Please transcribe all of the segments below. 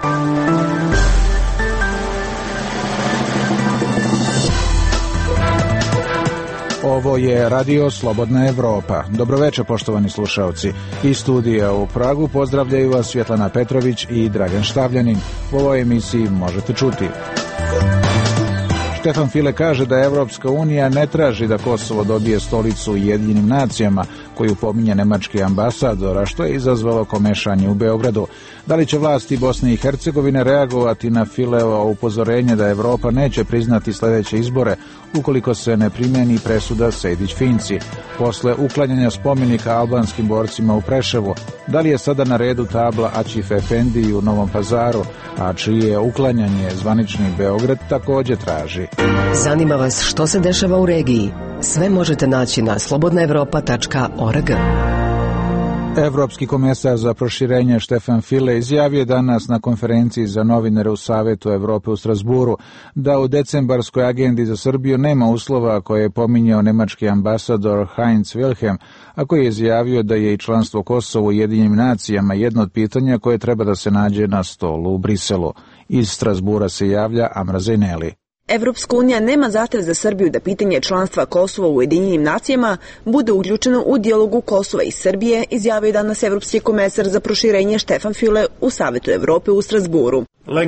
Ovo je Radio Slobodna Evropa. Dobroveče, poštovani slušaoci. Iz studija u Pragu pozdravljaju vas Svjetlana Petrović i Dragan Štavljanin. U ovoj emisiji možete čuti: Štefan File kaže da Evropska unija ne traži da Kosovo dobije stolicu u Ujedinjenim nacijama, koju pominje nemački ambasador, a što je izazvalo komešanje u Beogradu. Da li će vlasti Bosne i Hercegovine reagovati na Filevo upozorenje da Evropa neće priznati sljedeće izbore ukoliko se ne primjeni presuda Sejdić-Finci? Posle uklanjanja spomenika albanskim borcima u Preševu, da li je sada na redu tabla Aćif Efendi u Novom Pazaru, a čije uklanjanje zvanični Beograd također traži? Zanima vas što se dešava u regiji? Sve možete naći na slobodnaevropa.org. Evropski komesar za proširenje Štefan File izjavio danas na konferenciji za novinare u Savetu Evrope u Strasburu da u decembarskoj agendi za Srbiju nema uslova koje je pominjao nemački ambasador Heinz Wilhelm, a koji je izjavio da je i članstvo Kosova u Ujedinjenim nacijama jedno od pitanja koje treba da se nađe na stolu u Briselu. Iz Strasbura se javlja Amra Zejneli. Evropska unija nema zahtev za Srbiju da pitanje članstva Kosova u Ujedinjenim nacijama bude uključeno u dijalogu Kosova i Srbije, izjavio danas Evropski komesar za proširenje Štefan File u Savetu Evrope u Strasburu.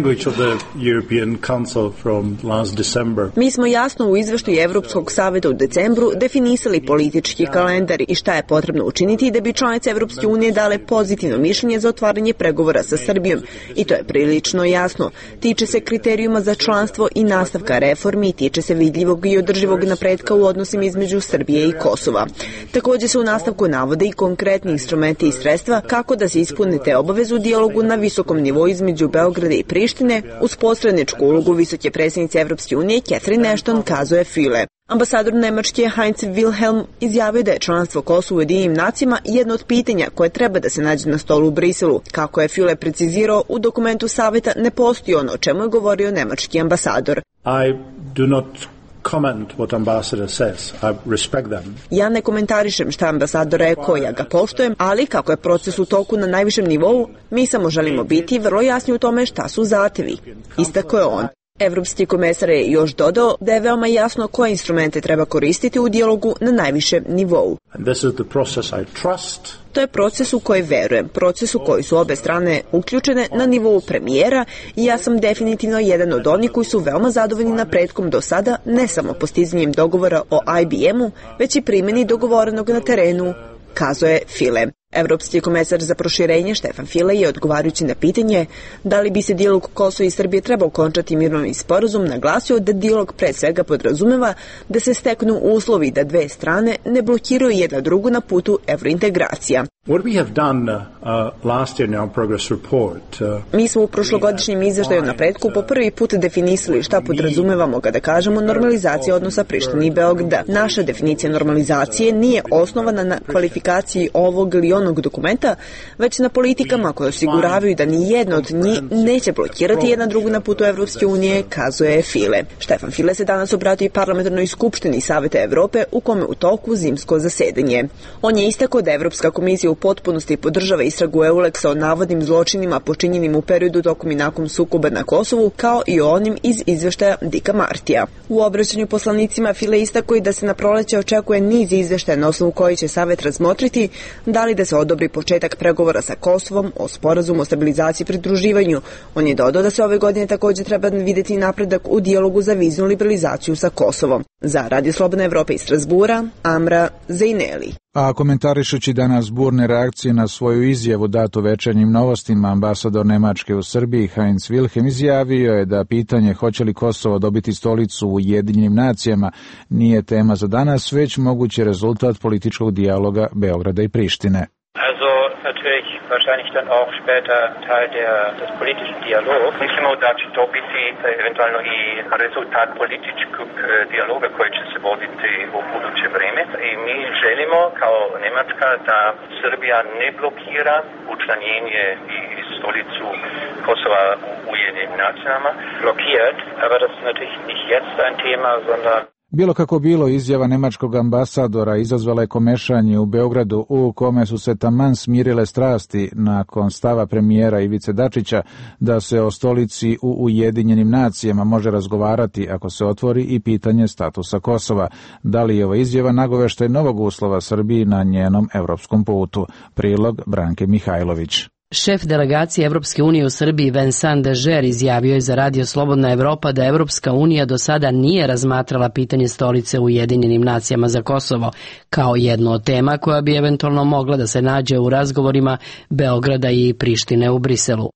Mi smo jasno u izveštaju Evropskog saveta u decembru definisali politički kalendar i šta je potrebno učiniti da bi članice Evropske unije dale pozitivno mišljenje za otvaranje pregovora sa Srbijom. I to je prilično jasno. Tiče se kriterijuma za članstvo i nastavka reformi i tiče se vidljivog i održivog napretka u odnosima između Srbije i Kosova. Također se u nastavku navode i konkretni instrumenti i sredstva kako da se ispune te obaveze u dijalogu na visokom nivou između Beograda i Prištine uz posredničku ulogu visoke predsjednice Evropske unije Catherine Ashton, kazuje File. Ambasador Nemačke Heinz Wilhelm izjavio da je članstvo Kosova u Ujedinjenim nacijama jedno od pitanja koje treba da se nađe na stolu u Briselu. Kako je File precizirao, u dokumentu saveta ne postoji ono o čemu je govorio nemački ambasador. Ja ne komentarišem šta ambasador rekao, ja ga poštujem, ali kako je proces u toku na najvišem nivou, mi samo želimo biti vrlo jasni u tome šta su zahtevi. Istakao je on. Evropski komesar je još dodao da je veoma jasno koje instrumente treba koristiti u dijalogu na najvišem nivou. To je proces u koji verujem, proces u koji su obe strane uključene na nivou premijera i ja sam definitivno jedan od onih koji su veoma zadovoljni napretkom do sada, ne samo postizanjem dogovora o IBM-u, već i primjeni dogovorenog na terenu, kazuje File. Evropski komesar za proširenje Štefan File je odgovarajući na pitanje da li bi se dijalog Kosova i Srbije trebao končati mirovnim sporazum naglasio da dijalog pre svega podrazumeva da se steknu uslovi da dve strane ne blokiraju jedna drugu na putu evrointegracija. Mi smo u prošlogodišnjem izveštaju o napretku po prvi put definisali šta podrazumevamo kada kažemo normalizacija odnosa Prištine i Beograda. Naša definicija normalizacije nije osnovana na kvalifikaciji ovog ili onog dokumenta, već na politikama koje osiguravaju da ni jedna od njih neće blokirati jedna drugu na putu Evropske unije, kazuje File. Štefan File se danas obratio i parlamentarnoj skupštini Saveta Evrope u kome u toku zimsko zasedanje. On je istakao da Evropska komisija u potpunosti podržava istragu EULEX-a o navodnim zločinima počinjenim u periodu tokom i nakon sukoba na Kosovu, kao i o onim iz izveštaja Dika Martija. U obraćanju poslanicima File istakao i da se na proleće očekuje niz izveštaja na osnovu koji će Savet razmotriti da li da se odobri početak pregovora sa Kosovom o sporazumu o stabilizaciji i pridruživanju. On je dodao da se ove godine također treba vidjeti napredak u dijalogu za viznu liberalizaciju sa Kosovom. Za Radio Slobodna Evropa iz Strasbura, Amra Zejneli. A komentarišući danas burne reakcije na svoju izjavu datu Večernjim novostima, ambasador Nemačke u Srbiji Heinz Wilhelm izjavio je da pitanje hoće li Kosovo dobiti stolicu u Ujedinjenim nacijama nije tema za danas, već mogući rezultat političkog dijaloga Beograda i Prištine. Natürlich wahrscheinlich dann auch später Teil des politischen Dijaloga. Mislimo da će to biti eventualno i rezultat političkog dijaloga koji će se voditi u buduće vreme. I mi želimo kao Njemačka da Srbija ne blokira učlanjenje i stolicu Kosova u Ujedinjenim nacijama. Blockiert, aber das ist natürlich nicht jetzt ein Thema, sondern Bilo kako bilo, izjava nemačkog ambasadora izazvala je komešanje u Beogradu, u kome su se taman smirile strasti nakon stava premijera Ivice Dačića da se o stolici u Ujedinjenim nacijama može razgovarati ako se otvori i pitanje statusa Kosova. Da li je ova izjava nagoveštaj novog uslova Srbiji na njenom evropskom putu? Prilog Branke Mihajlović. Šef delegacije Evropske unije u Srbiji Vincent Dežer izjavio je za Radio Slobodna Evropa da Evropska unija do sada nije razmatrala pitanje stolice u Ujedinjenim nacijama za Kosovo kao jednu od tema koja bi eventualno mogla da se nađe u razgovorima Beograda i Prištine u Briselu.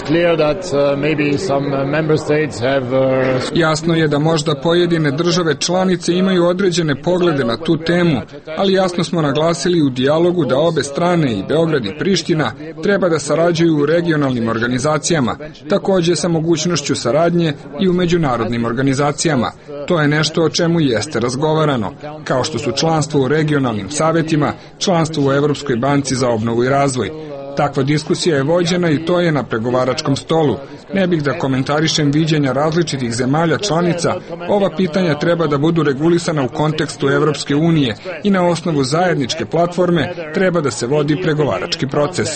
Jasno je da možda pojedine države članice imaju određene poglede na tu temu, ali jasno smo naglasili u dijalogu da obe strane, i Beograd i Priština, treba da sarađuju u regionalnim organizacijama, takođe sa mogućnošću saradnje i u međunarodnim organizacijama. To je nešto o čemu jeste razgovarano, kao što su članstvo u regionalnim savetima, članstvo u Evropskoj banci za obnovu i razvoj. Takva diskusija je vođena i to je na pregovaračkom stolu. Ne bih da komentarišem viđenja različitih zemalja članica, ova pitanja treba da budu regulisana u kontekstu Evropske unije i na osnovu zajedničke platforme treba da se vodi pregovarački proces.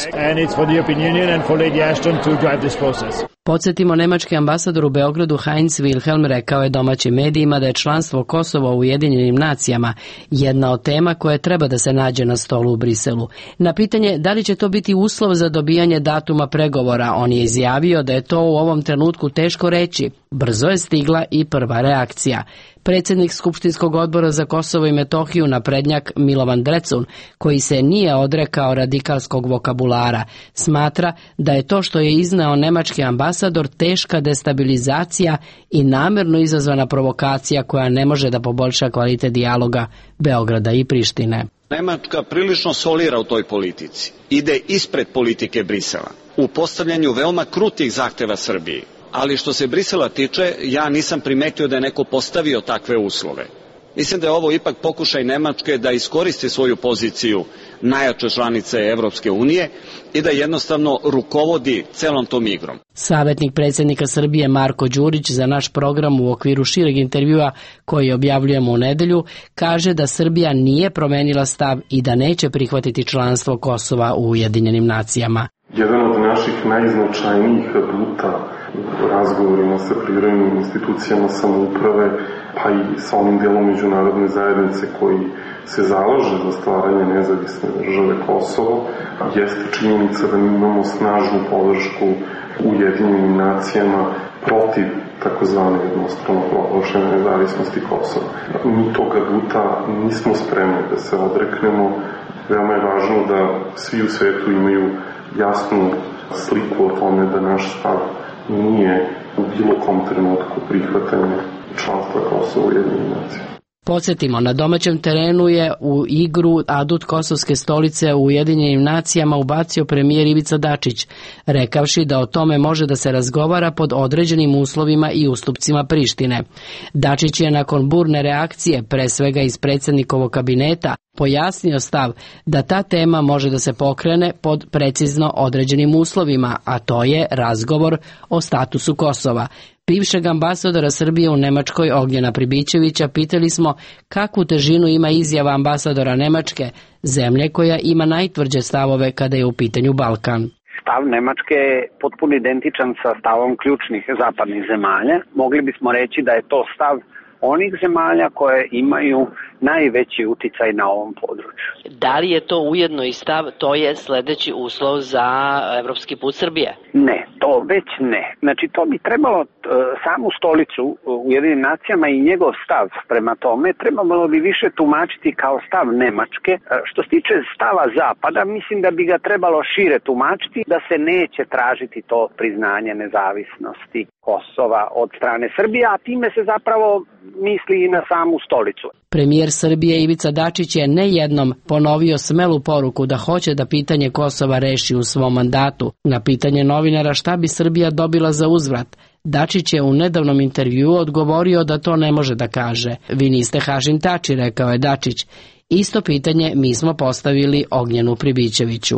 Podsjetimo, nemački ambasador u Beogradu Heinz Wilhelm rekao je domaćim medijima da je članstvo Kosova u Ujedinjenim nacijama jedna od tema koje treba da se nađe na stolu u Briselu. Na pitanje da li će to biti uslov za dobijanje datuma pregovora, on je izjavio da je to u ovom trenutku teško reći. Brzo je stigla i prva reakcija. Predsjednik Skupštinskog odbora za Kosovo i Metohiju, naprednjak Milovan Drecun, koji se nije odrekao radikalskog vokabulara, smatra da je to što je izneo nemački ambasador teška destabilizacija i namjerno izazvana provokacija koja ne može da poboljša kvalitet dijaloga Beograda i Prištine. Nemačka prilično solira u toj politici. Ide ispred politike Brisela u postavljanju veoma krutih zahteva Srbiji. Ali što se Brisela tiče, ja nisam primetio da je neko postavio takve uslove. Mislim da je ovo ipak pokušaj Nemačke da iskoristi svoju poziciju najjače članice Evropske unije i da jednostavno rukovodi celom tom igrom. Savjetnik predsjednika Srbije Marko Đurić za naš program u okviru šireg intervjua koji objavljujemo u nedelju kaže da Srbija nije promenila stav i da neće prihvatiti članstvo Kosova u Ujedinjenim nacijama. Jedan od naših najznačajnijih aduta u razgovorima sa privremenim institucijama samouprave, pa i sa onim delom međunarodne zajednice koji se zalaže za stvaranje nezavisne države Kosovo, jeste činjenica da mi imamo snažnu podršku u Ujedinjenim nacijama protiv takozvane jednostrano proglašene nezavisnosti Kosova. Mi tog aduta nismo spremni da se odreknemo. Veoma je važno da svi u svetu imaju jasnu sliku o tome da naš stav nije u bilo kom trenutku prihvatanje članstva Kosova u Ujedinjenim nacijama. Podsjetimo, na domaćem terenu je u igru adut kosovske stolice u Ujedinjenim nacijama ubacio premijer Ivica Dačić, rekavši da o tome može da se razgovara pod određenim uslovima i ustupcima Prištine. Dačić je nakon burne reakcije, pre svega iz predsjednikovog kabineta, pojasnio stav da ta tema može da se pokrene pod precizno određenim uslovima, a to je razgovor o statusu Kosova. Bivšeg ambasadora Srbije u Nemačkoj Ognjena Pribićevića pitali smo kakvu težinu ima izjava ambasadora Nemačke, zemlje koja ima najtvrđe stavove kada je u pitanju Balkan. Stav Nemačke je potpuno identičan sa stavom ključnih zapadnih zemalja. Mogli bismo reći da je to stav onih zemalja koje imaju najveći uticaj na ovom području. Da li je to ujedno i stav, to je sledeći uslov za evropski put Srbije? Ne, to već ne. Znači to bi trebalo samu stolicu u Ujedinjenim nacijama i njegov stav prema tome trebalo bi više tumačiti kao stav Nemačke. Što se tiče stava Zapada, mislim da bi ga trebalo šire tumačiti, da se neće tražiti to priznanje nezavisnosti Kosova od strane Srbije, a time se zapravo misli i na samu stolicu. Premijer Srbije Ivica Dačić je ne jednom ponovio smelu poruku da hoće da pitanje Kosova reši u svom mandatu. Na pitanje novinara šta bi Srbija dobila za uzvrat, Dačić je u nedavnom intervjuu odgovorio da to ne može da kaže. Vi niste Hašim Tači, rekao je Dačić. Isto pitanje mi smo postavili Ognjenu Pribićeviću.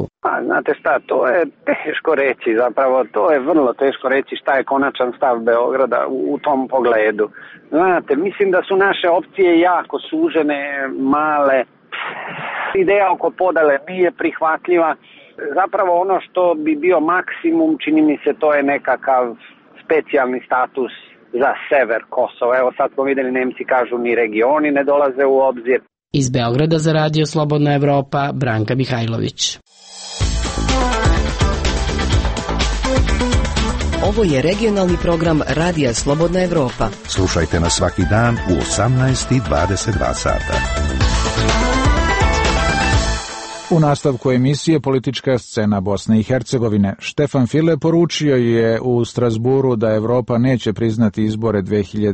znate šta, to je teško reći, zapravo to je vrlo teško reći šta je konačan stav Beograda u tom pogledu. Znate, mislim da su naše opcije jako sužene, male. Ideja oko podele nije prihvatljiva. Zapravo ono što bi bio maksimum, čini mi se, to je nekakav specijalni status za sever Kosova. Evo sad smo vidjeli, Nemci kažu ni regioni ne dolaze u obzir. Iz Beograda za Radio Slobodna Evropa, Branka Mihajlović. Ovo je regionalni program Radija Slobodna Evropa. Slušajte nas svaki dan u 18:22 sata. U nastavku emisije Politička scena Bosne i Hercegovine, Štefan File poručio je u Strasburu da Evropa neće priznati izbore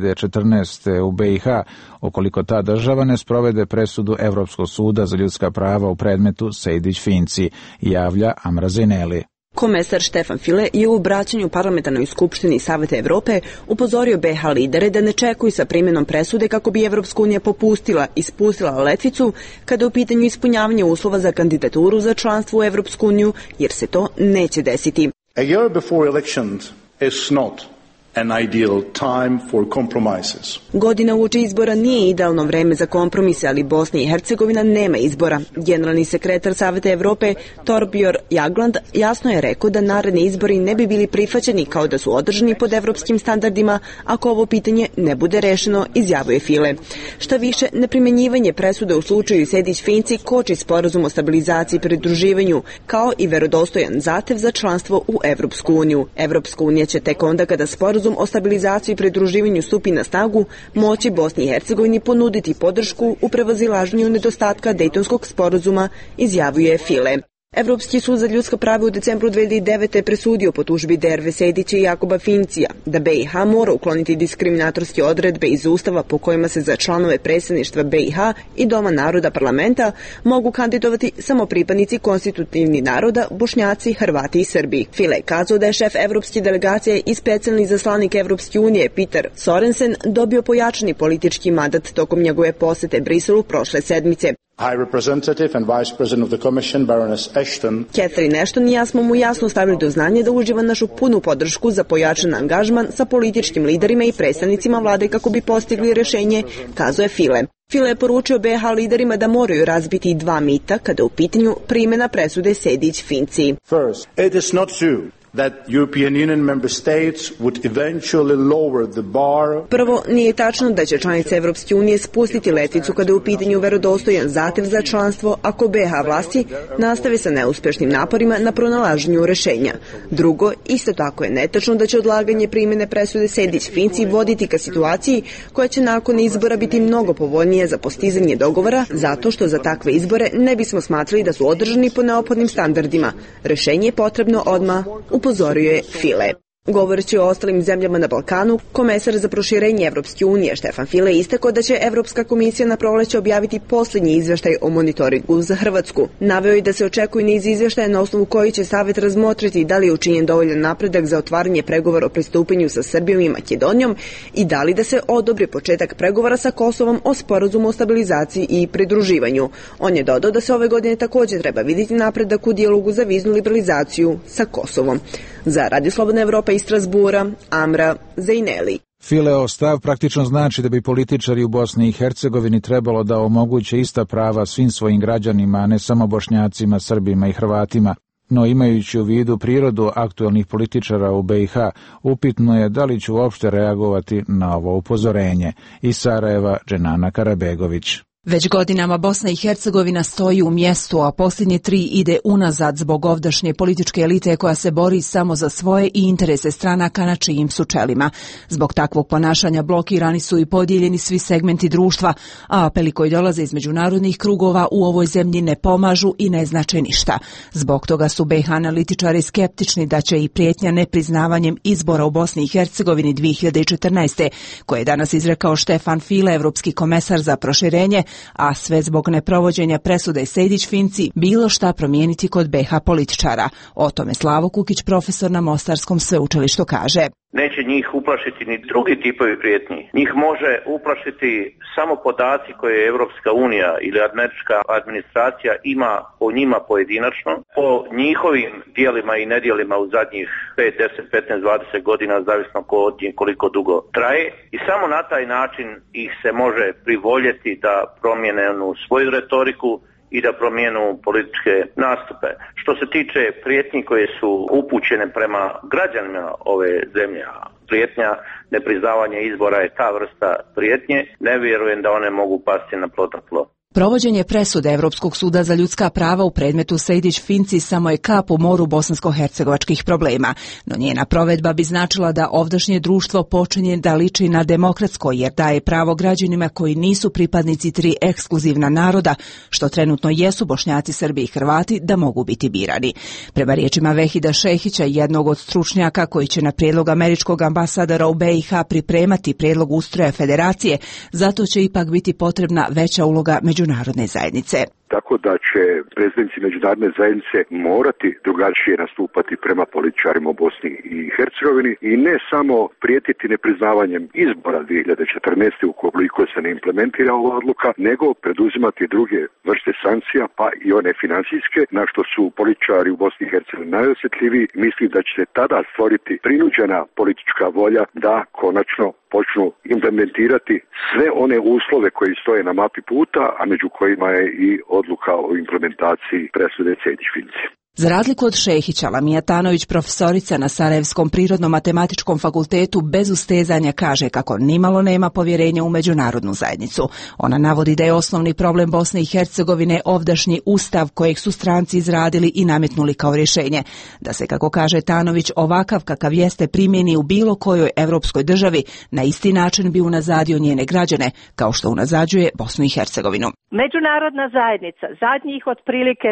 2014. u BiH ukoliko ta država ne sprovede presudu Evropskog suda za ljudska prava u predmetu Sejdić-Finci, javlja Amra Zeneli. Komesar Štefan File je u obraćanju Parlamentarnoj skupštini Saveta Evrope upozorio BiH lidere da ne čekuju sa primjenom presude kako bi Evropska unija popustila i spustila letvicu kada je u pitanju ispunjavanje uslova za kandidaturu za članstvo u Evropsku uniju, jer se to neće desiti. A year before elections is not an ideal time for compromises. Godina uoči izbora nije idealno vreme za kompromise, ali Bosna i Hercegovina nema izbora. Generalni sekretar Saveta Evrope Torbjörn Jagland jasno je rekao da naredni izbori ne bi bili prihvaćeni kao da su održani pod evropskim standardima ako ovo pitanje ne bude rešeno, izjavio File. Šta više, neprimjenjivanje presude u slučaju Sejdić-Finci koči sporazum o stabilizaciji i pridruživanju, kao i verodostojan zahtev za članstvo u Evropsku uniju. Evropska unija će tek onda kada sporazum o stabilizaciji i pridruživanju stupi na snagu moći Bosni i Hercegovini ponuditi podršku u prevazilaženju nedostatka Dejtonskog sporazuma, izjavio File. Evropski sud za ljudska prava u decembru 2009. je presudio po tužbi Derve Sejdića i Jakoba Fincija da BiH mora ukloniti diskriminatorske odredbe iz Ustava po kojima se za članove predsjedništva BiH i Doma naroda parlamenta mogu kandidovati samo pripadnici konstitutivnih naroda, Bošnjaci, Hrvati i Srbi. File je kazao da je šef evropske delegacije i specijalni zaslanik Evropske unije Peter Sorensen dobio pojačani politički mandat tokom njegove posete Briselu prošle sedmice. High Representative and Vice President of the Commission, Baroness Ashton. Catherine Ashton i ja smo mu jasno stavili do znanja da uživa našu punu podršku za pojačan angažman sa političkim liderima i predstavnicima vlade kako bi postigli rešenje, kazao je File. File je poručio BiH liderima da moraju razbiti dva mita kada je u pitanju primjena presude Sejdić-Finci. First, it is not true that European Union member states would eventually lower the bar. Prvo, nije tačno da će članice Evropske unije spustiti letvicu kada je u pitanju verodostojan zahtev za članstvo ako BiH vlasti nastave sa neuspešnim naporima na pronalaženju rešenja. Drugo, isto tako je netačno da će odlaganje primjene presude Sejdić-Finci voditi ka situaciji koja će nakon izbora biti mnogo povoljnija za postizanje dogovora, zato što za takve izbore ne bismo smatrali da su održani po neophodnim standardima. Rešenje je potrebno odmah, upozorio je File. Govoreći o ostalim zemljama na Balkanu, komesar za proširenje Evropske unije Štefan File istakao da će Evropska komisija na proleće objaviti posljednji izveštaj o monitoringu za Hrvatsku. Naveo je da se očekuje niz izveštaja na osnovu koji će Savet razmotriti da li je učinjen dovoljan napredak za otvaranje pregovora o pristupanju sa Srbijom i Makedonijom i da li da se odobri početak pregovora sa Kosovom o sporazumu o stabilizaciji i pridruživanju. On je dodao da se ove godine također treba vidjeti napredak u dijalogu za viznu liberalizaciju sa Kosovom. Za Radio Slobodna Evropa iz Strasbura, Amra Zeneli. Fileo stav praktično znači da bi političari u Bosni i Hercegovini trebalo da omoguće ista prava svim svojim građanima, a ne samo Bošnjacima, Srbima i Hrvatima. No imajući u vidu prirodu aktuelnih političara u BiH, upitno je da li će uopšte reagovati na ovo upozorenje. Iz Sarajeva, Dženana Karabegović. Već godinama Bosna i Hercegovina stoji u mjestu, a posljednje 3 ide unazad zbog ovdašnje političke elite koja se bori samo za svoje i interese stranaka na čijim su čelima. Zbog takvog ponašanja blokirani su i podijeljeni svi segmenti društva, a apeli koji dolaze iz međunarodnih krugova u ovoj zemlji ne pomažu i ne znače ništa. Zbog toga su BiH analitičari skeptični da će i prijetnja nepriznavanjem izbora u Bosni i Hercegovini 2014. koje je danas izrekao Štefan File, evropski komesar za proširenje, a sve zbog neprovođenja presude Sejdić-Finci, bilo šta promijeniti kod BiH političara. O tome Slavo Kukić, profesor na Mostarskom sveučilištu, kaže. Neće njih uplašiti ni drugi tipovi prijetnji. Njih može uplašiti samo podaci koje je Europska unija ili američka administracija ima o njima pojedinačno, po njihovim dijelima i nedjelima u zadnjih 5, 10, 15, 20 godina, zavisno od njih koliko dugo traje. I samo na taj način ih se može privoljeti da promijene svoju retoriku i da promijenu političke nastupe. Što se tiče prijetnji koje su upućene prema građanima ove zemlje, prijetnja nepriznavanja izbora je ta vrsta prijetnje, ne vjerujem da one mogu pasti na plodno tlo. Provođenje presude Evropskog suda za ljudska prava u predmetu Sejdić-Finci samo je kap u moru bosansko-hercegovačkih problema, no njena provedba bi značila da ovdašnje društvo počinje da liči na demokratsko jer daje pravo građanima koji nisu pripadnici 3 ekskluzivna naroda, što trenutno jesu Bošnjaci, Srbi i Hrvati, da mogu biti birani. Prema riječima Vehida Šehića, jednog od stručnjaka koji će na prijedlog američkog ambasadora u BiH pripremati prijedlog ustroja federacije, zato će ipak biti potrebna veća uloga međunarodne zajednice. Tako da će predstavnici međunarodne zajednice morati drugačije nastupati prema političarima u Bosni i Hercegovini i ne samo prijetiti nepriznavanjem izbora 2014. ukoliko se ne implementira ova odluka, nego preduzimati druge vrste sankcija, pa i one financijske, na što su političari u Bosni i Hercegovini najosjetljiviji. Mislim da će se tada stvoriti prinuđena politička volja da konačno počnu implementirati sve one uslove koji stoje na mapi puta, a među kojima je i odluka o implementaciji presude Sejdić-Finci. Za razliku od Šehića, Lamija Tanović, profesorica na Sarajevskom prirodno-matematičkom fakultetu, bez ustezanja kaže kako nimalo nema povjerenja u međunarodnu zajednicu. Ona navodi da je osnovni problem Bosne i Hercegovine ovdašnji ustav kojeg su stranci izradili i nametnuli kao rješenje. Da se, kako kaže Tanović, ovakav kakav jeste primjeni u bilo kojoj evropskoj državi, na isti način bi unazadio njene građane, kao što unazađuje Bosnu i Hercegovinu. Međunarodna zajednica zadnjih otprilike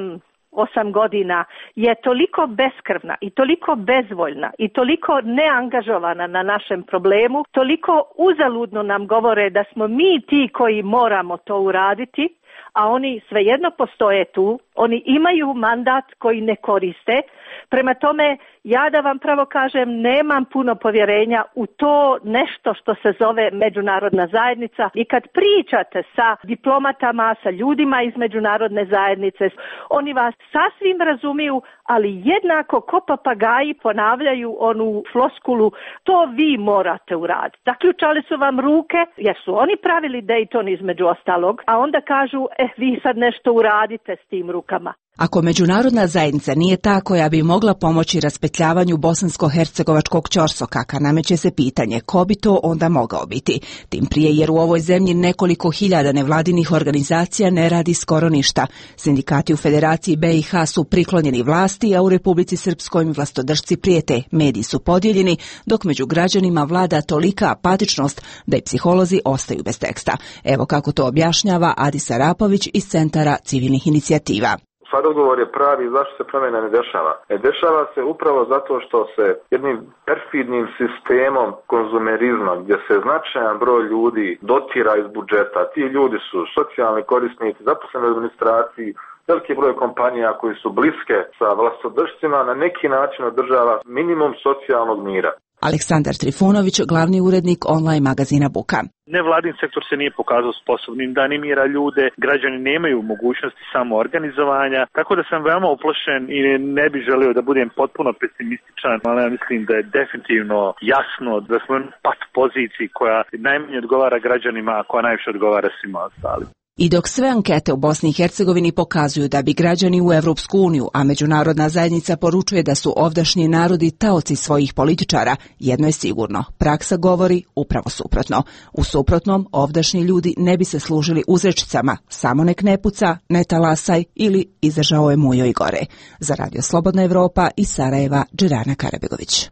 7-8 godina je toliko beskrvna i toliko bezvoljna i toliko neangažovana na našem problemu, toliko uzaludno nam govore da smo mi ti koji moramo to uraditi, a oni svejedno postoje tu, oni imaju mandat koji ne koriste. Prema tome, ja da vam pravo kažem, nemam puno povjerenja u to nešto što se zove međunarodna zajednica. I kad pričate sa diplomatama, sa ljudima iz međunarodne zajednice, oni vas sasvim razumiju, ali jednako ko papagaji ponavljaju onu floskulu, to vi morate uraditi. Zaključali su vam ruke, jer su oni pravili Dayton između ostalog, a onda kažu, vi sad nešto uradite s tim rukama. Ako međunarodna zajednica nije ta koja bi mogla pomoći raspetljavanju bosansko-hercegovačkog ćorsokaka, nameće se pitanje ko bi to onda mogao biti. Tim prije jer u ovoj zemlji nekoliko hiljada nevladinih organizacija ne radi skoro ništa. Sindikati u Federaciji BiH su priklonjeni vlasti, a u Republici Srpskoj im vlastodržci prijete. Mediji su podijeljeni, dok među građanima vlada tolika apatičnost da i psiholozi ostaju bez teksta. Evo kako to objašnjava Adis Arapović iz Centara civilnih inicijativa. Sad odgovor je pravi zašto se promjena ne dešava. Ne dešava se upravo zato što se jednim perfidnim sistemom konzumerizma, gdje se značajan broj ljudi dotira iz budžeta. Ti ljudi su socijalni korisnici, zaposleni u administraciji, veliki broj kompanija koji su bliske sa vlastodržcima na neki način održava minimum socijalnog mira. Aleksandar Trifunović, glavni urednik online magazina Buka. Nevladin sektor se nije pokazao sposobnim da animira ljude, građani nemaju mogućnosti samoorganizovanja, tako da sam veoma uplašen i ne bih želio da budem potpuno pesimističan, ali ja mislim da je definitivno jasno da smo u pat poziciji koja najmanje odgovara građanima, a koja najviše odgovara svima ostalim. I dok sve ankete u Bosni i Hercegovini pokazuju da bi građani u Evropsku uniju, a međunarodna zajednica poručuje da su ovdašnji narodi taoci svojih političara, jedno je sigurno, praksa govori upravo suprotno. U suprotnom, ovdašnji ljudi ne bi se služili uzrečicama, samo nek ne puca, ne talasaj ili izdržao je mujo i gore. Za Radio Slobodna Evropa iz Sarajeva, Džirana Karabegović.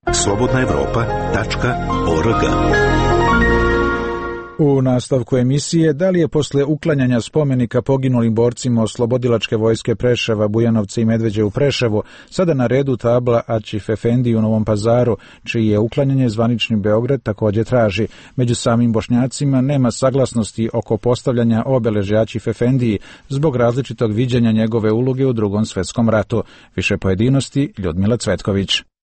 slobodnaevropa.org. U nastavku emisije, da li je posle uklanjanja spomenika poginulim borcima Oslobodilačke vojske Preševa, Bujanovca i Medveđe u Preševu, sada na redu tabla Aćif Efendi u Novom Pazaru, čiji je uklanjanje zvanični Beograd također traži. Među samim Bošnjacima nema saglasnosti oko postavljanja obeležja Aćif Efendiji zbog različitog viđenja njegove uloge u Drugom svjetskom ratu. Više pojedinosti, Ljudmila Cvetković.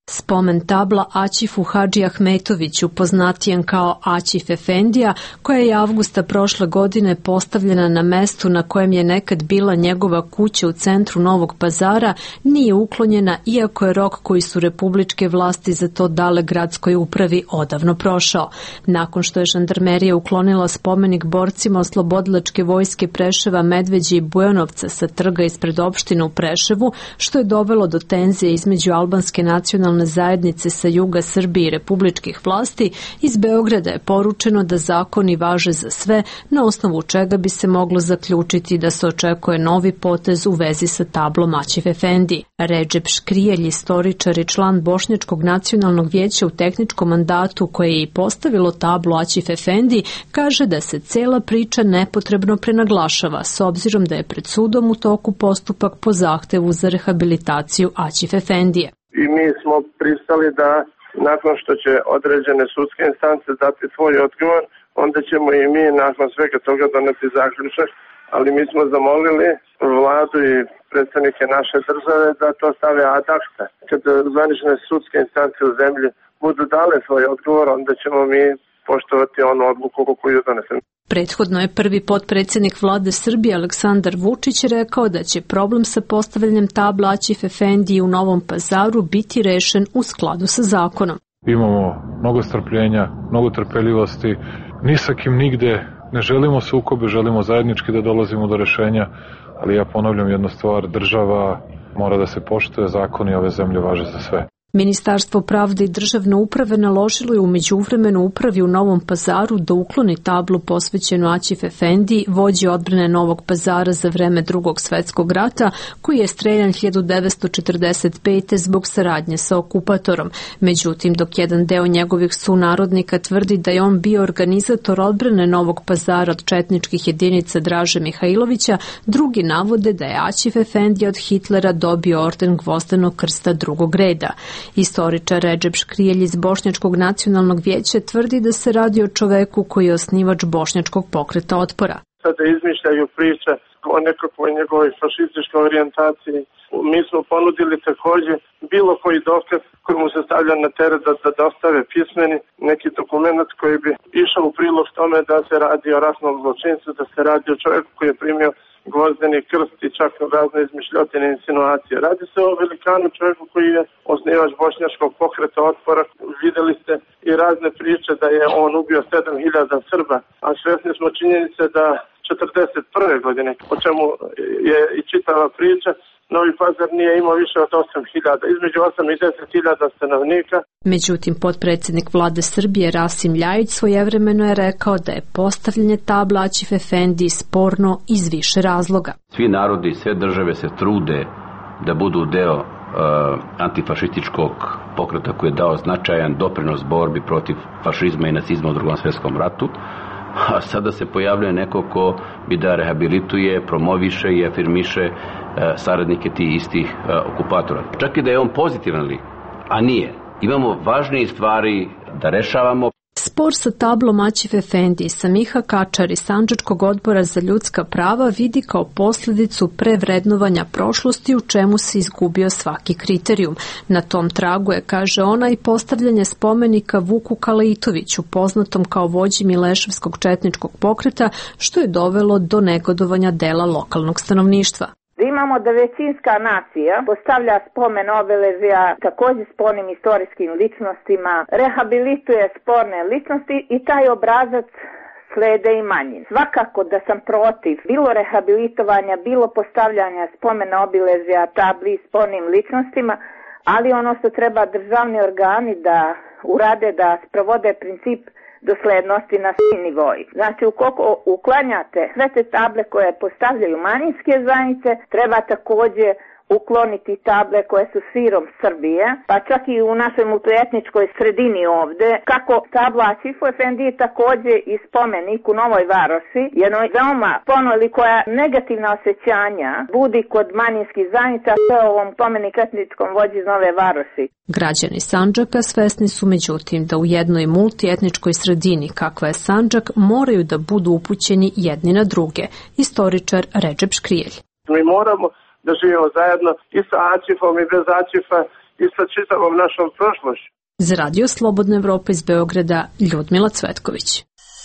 Spomen tabla Aćifu Hadži Ahmetoviću, poznatijem kao Aćif Efendija, koja je avgusta prošle godine postavljena na mestu na kojem je nekad bila njegova kuća u centru Novog Pazara, nije uklonjena, iako je rok koji su republičke vlasti za to dale gradskoj upravi odavno prošao. Nakon što je žandarmerija uklonila spomenik borcima oslobodilačke vojske Preševa, Medveđe i Bujanovca sa trga ispred opštine u Preševu, što je dovelo do tenzije između albanske nacionalne zajednice sa juga Srbije i republičkih vlasti, iz Beograda je poručeno da zakoni važe za sve, na osnovu čega bi se moglo zaključiti da se očekuje novi potez u vezi sa tablom Aćif Efendi. Redžep Škrijelj, istoričar i član Bošnjačkog nacionalnog vijeća u tehničkom mandatu koje je i postavilo tablu Aćif Efendi, kaže da se cela priča nepotrebno prenaglašava, s obzirom da je pred sudom u toku postupak po zahtevu za rehabilitaciju Aćif Efendije. I mi smo pristali da nakon što će određene sudske instance dati svoj odgovor, onda ćemo i mi nakon svega toga doneti zaključak, ali mi smo zamolili vladu i predstavnike naše države da to stave ad acta. Kad zvanične sudske instance u zemlji budu dale svoj odgovor, onda ćemo mi poštovati onu odluku koju donesemo. Prethodno je prvi potpredsjednik vlade Srbije Aleksandar Vučić rekao da će problem sa postavljanjem tabla Aćif Efendiji u Novom Pazaru biti rešen u skladu sa zakonom. Imamo mnogo strpljenja, mnogo trpeljivosti, ni sa kim nigde ne želimo sukobe, želimo zajednički da dolazimo do rešenja, ali ja ponavljam jednu stvar, država mora da se poštuje, zakoni ove zemlje važe za sve. Ministarstvo pravde i državne uprave naložilo je u međuvremenu upravi u Novom Pazaru da ukloni tablu posvećenu Aćif Efendiji, vođi odbrane Novog Pazara za vreme Drugog svjetskog rata, koji je streljan 1945. zbog saradnje sa okupatorom. Međutim, dok jedan deo njegovih sunarodnika tvrdi da je on bio organizator odbrane Novog Pazara od četničkih jedinica Draže Mihajlovića, drugi navode da je Aćif Efendija od Hitlera dobio orden Gvozdenog krsta drugog reda. Istoričar Redžep Škrijelj iz Bošnjačkog nacionalnog vijeća tvrdi da se radi o čoveku koji je osnivač Bošnjačkog pokreta otpora. Sada izmišljaju priče o nekakvoj njegovoj fašističkoj orijentaciji. Mi smo ponudili također bilo koji dokaz koji mu se stavlja na teret da dostave pismeni neki dokument koji bi išao u prilog tome da se radi o rasnom zločincu, da se radi o čovjeku koji je primio Gvozdeni krst i čak razne izmišljotine i insinuacije. Radi se o velikanu čovjeku koji je osnivač Bošnjačkog pokreta otpora. Vidjeli ste i razne priče da je on ubio 7.000 Srba, a svjesni smo činjenice da 1941. godine, o čemu je i čitava priča, Novi Pazar nije imao više od 8.000, između 8 i 10.000 stanovnika. Međutim, potpredsjednik vlade Srbije Rasim Ljajić svojevremeno je rekao da je postavljanje tabla Aćif Efendiji sporno iz više razloga. Svi narodi, sve države se trude da budu deo antifašističkog pokreta koji je dao značajan doprinos borbi protiv fašizma i nacizma u Drugom svjetskom ratu. A sada se pojavljuje neko ko bi da rehabilituje, promoviše i afirmiše saradnike tih istih okupatora. Čak i da je on pozitivan lik, a nije. Imamo važnije stvari da rešavamo. Spor sa tablom Aćif Efendiji Samiha Kačar iz Sandžačkog odbora za ljudska prava vidi kao posljedicu prevrednovanja prošlosti u čemu se izgubio svaki kriterijum. Na tom tragu je, kaže ona, i postavljanje spomenika Vuku Kalaitoviću, poznatom kao vođi Mileševskog četničkog pokreta, što je dovelo do negodovanja dela lokalnog stanovništva. Imamo da većinska nacija postavlja spomen obeležja također spornim istorijskim ličnostima, rehabilituje sporne ličnosti i taj obrazac slede i manjin. Svakako da sam protiv bilo rehabilitovanja, bilo postavljanja spomena obilježja tabli spornim ličnostima, ali ono što treba državni organi da urade, da sprovode princip doslednosti na svim nivoji. Znači, ukoliko uklanjate sve te table koje postavljaju manjinske zajednice, treba također ukloniti table koje su širom Srbije, pa čak i u našoj multietničkoj sredini ovde, kako tabla Aćifu Efendiji također i spomenik u Novoj Varoši, jedno veoma ponoli koja negativna osjećanja budi kod manjinskih zajednica sve ovom spomenik etničkom vođi iz Nove Varoši. Građani Sandžaka svesni su međutim da u jednoj multietničkoj sredini kakva je Sandžak moraju da budu upućeni jedni na druge. Istoričar Redžep Škrijelj. Mi moramo da živimo zajedno i sa Aćifom i bez Aćifa i sa čitavom našom prošlošću. Za Radio Slobodna Evropa iz Beograda, Ljudmila Cvetković.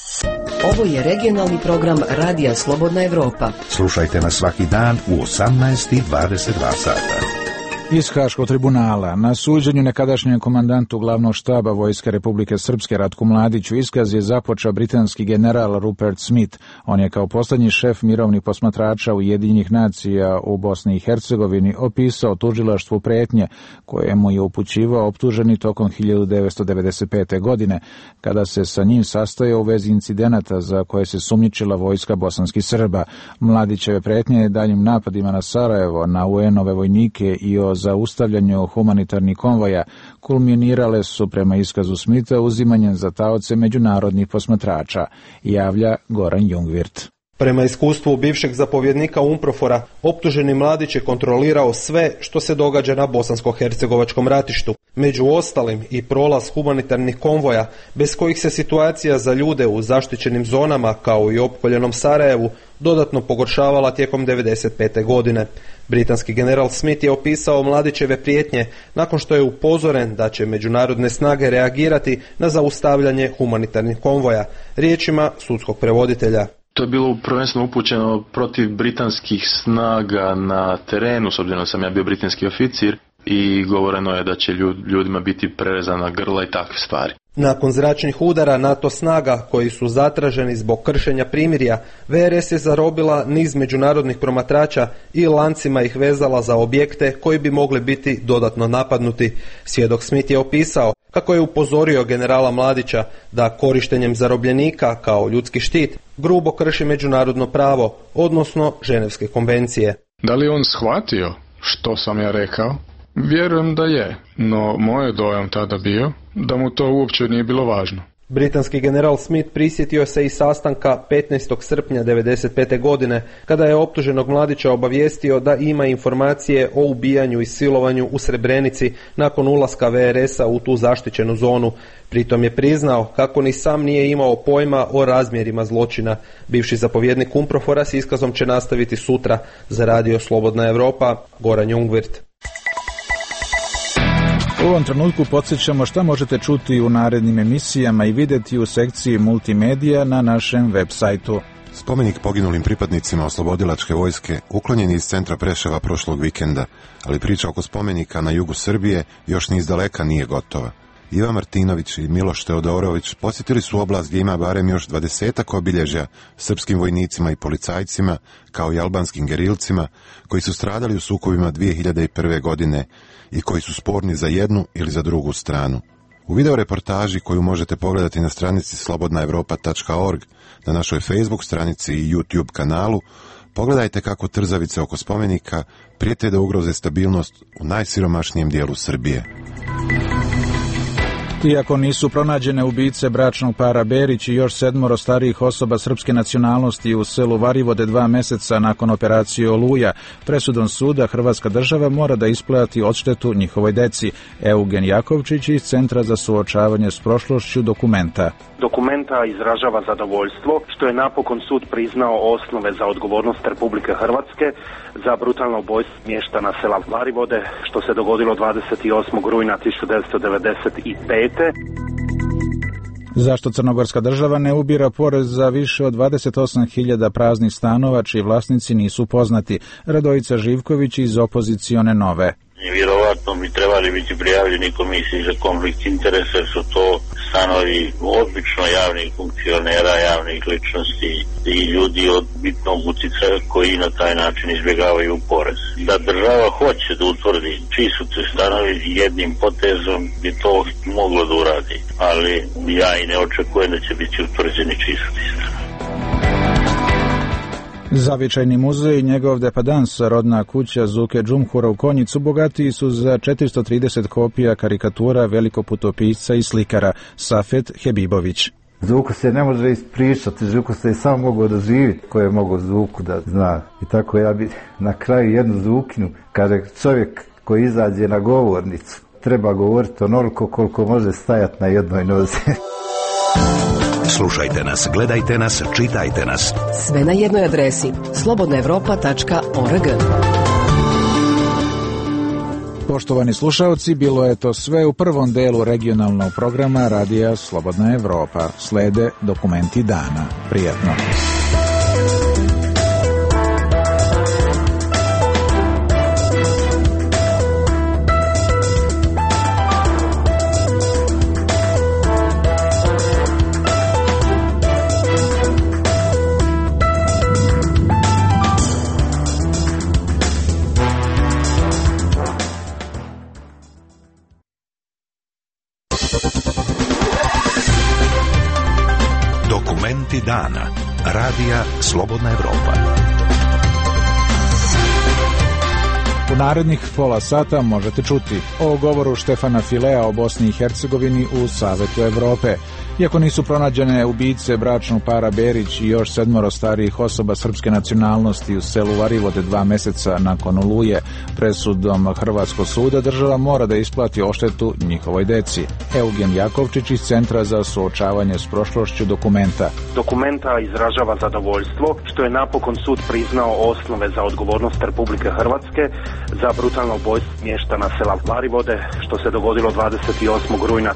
Ovo je regionalni program Radija Slobodna Evropa. Slušajte nas svaki dan u 18:22 sata. Iz Haškog tribunala. Na suđenju nekadašnjem komandantu glavnog štaba Vojske Republike Srpske Ratku Mladiću iskaz je započeo britanski general Rupert Smith. On je kao posljednji šef mirovnih posmatrača Ujedinjenih nacija u Bosni i Hercegovini opisao tužilaštvu prijetnje koje mu je upućivao optuženi tokom 1995. godine, kada se sa njim sastojao u vezi incidenata za koje se sumnjičila vojska bosanskih Srba. Mladićeve prijetnje daljim napadima na Sarajevo, na UN-ove vojnike i o zaustavljanju humanitarnih konvoja kulminirale su prema iskazu Smitha uzimanjem za taoce međunarodnih posmatrača, javlja Goran Jungwirth. Prema iskustvu bivšeg zapovjednika UNPROFOR-a, optuženi Mladić je kontrolirao sve što se događa na bosansko-hercegovačkom ratištu. Među ostalim i prolaz humanitarnih konvoja, bez kojih se situacija za ljude u zaštićenim zonama, kao i opkoljenom Sarajevu, dodatno pogoršavala tijekom 1995. godine. Britanski general Smith je opisao Mladićeve prijetnje nakon što je upozoren da će međunarodne snage reagirati na zaustavljanje humanitarnih konvoja, riječima sudskog prevoditelja. To je bilo prvenstveno upućeno protiv britanskih snaga na terenu, s obzirom da sam ja bio britanski oficir, i govoreno je da će ljudima biti prerezana grla i takve stvari. Nakon zračnih udara NATO snaga koji su zatraženi zbog kršenja primirja, VRS je zarobila niz međunarodnih promatrača i lancima ih vezala za objekte koji bi mogli biti dodatno napadnuti. Svjedok Smith je opisao kako je upozorio generala Mladića da korištenjem zarobljenika kao ljudski štit grubo krši međunarodno pravo, odnosno Ženevske konvencije. Da li on shvatio što sam ja rekao? Vjerujem da je, no moj je dojam tada bio da mu to uopće nije bilo važno. Britanski general Smith prisjetio se i sastanka 15. srpnja 1995. godine, kada je optuženog Mladića obavijestio da ima informacije o ubijanju i silovanju u Srebrenici nakon ulaska VRS-a u tu zaštićenu zonu. Pritom je priznao kako ni sam nije imao pojma o razmjerima zločina. Bivši zapovjednik UNPROFOR-a s iskazom će nastaviti sutra. Za Radio Slobodna Evropa, Goran Jungwirth. U ovom trenutku podsjećamo šta možete čuti u narednim emisijama i vidjeti u sekciji multimedija na našem web sajtu. Spomenik poginulim pripadnicima oslobodilačke vojske uklonjen je iz centra Preševa prošlog vikenda, ali priča oko spomenika na jugu Srbije još ni izdaleka nije gotova. Iva Martinović i Miloš Teodorović posjetili su oblast gdje ima barem još 20 obilježja srpskim vojnicima i policajcima, kao i albanskim gerilcima, koji su stradali u sukobima 2001. godine i koji su sporni za jednu ili za drugu stranu. U video reportaži koju možete pogledati na stranici slobodnaevropa.org, na našoj Facebook stranici i YouTube kanalu, pogledajte kako trzavice oko spomenika prijete da ugroze stabilnost u najsiromašnijem dijelu Srbije. Iako nisu pronađene ubice bračnog para Berić i još 7 starijih osoba srpske nacionalnosti u selu Varivode 2 mjeseca nakon operacije Oluja, presudom suda Hrvatska država mora da isplati odštetu njihovoj deci. Eugen Jakovčić iz Centra za suočavanje s prošlošću Dokumenta. Dokumenta izražava zadovoljstvo što je napokon sud priznao osnove za odgovornost Republike Hrvatske za brutalno ubojstvo mještana sela Varivode, što se dogodilo 28. rujna 1995. Zašto crnogorska država ne ubira porez za više od 28.000 praznih stanova čiji vlasnici nisu poznati? Radojica Živković iz opozicione Nove. Vjerovatno bi trebali biti prijavljeni komisiji za konflikt interesa, jer su to stanovi obično javnih funkcionera, javnih ličnosti i ljudi od bitnog utjecaja koji na taj način izbjegavaju porez. Da država hoće da utvrdi čiji su te stanovi, jednim potezom bi to moglo da uradi, ali ja i ne očekujem da će biti utvrđeni čiji su ti stanovi. Zavičajni muzej i njegov depadans, rodna kuća Zuke Džumhura u Konjicu, bogatiji su za 430 kopija karikatura velikoputopisca i slikara. Safet Hebibović. Zuku se ne može ispričati, Zuku se i sam mogao doživjeti, ko je mogao Zuku da zna. I tako ja bi na kraju jednu Zukinu, kaže čovjek koji izađe na govornicu, treba govoriti onoliko koliko može stajati na jednoj nozi. Slušajte nas, gledajte nas, čitajte nas. Sve na jednoj adresi slobodnaevropa.org. Poštovani slušaoci, bilo je to sve u prvom delu regionalnog programa Radija Slobodna Evropa. Slede dokumenti dana. Prijatno. Dana. Radija Slobodna Evropa. U narednih pola sata možete čuti o govoru Štefana Filea o Bosni i Hercegovini u Savetu Evrope. Iako nisu pronađene ubice bračnog para Berić i još 7 starijih osoba srpske nacionalnosti u selu Varivode 2 meseca nakon Oluje, presudom Hrvatskog suda država mora da isplati odštetu njihovoj deci. Eugen Jakovčić iz Centra za suočavanje s prošlošću Dokumenta. Dokumenta izražava zadovoljstvo što je napokon sud priznao osnove za odgovornost Republike Hrvatske za brutalno ubojstvo mještana sela Varivode, što se dogodilo 28. rujna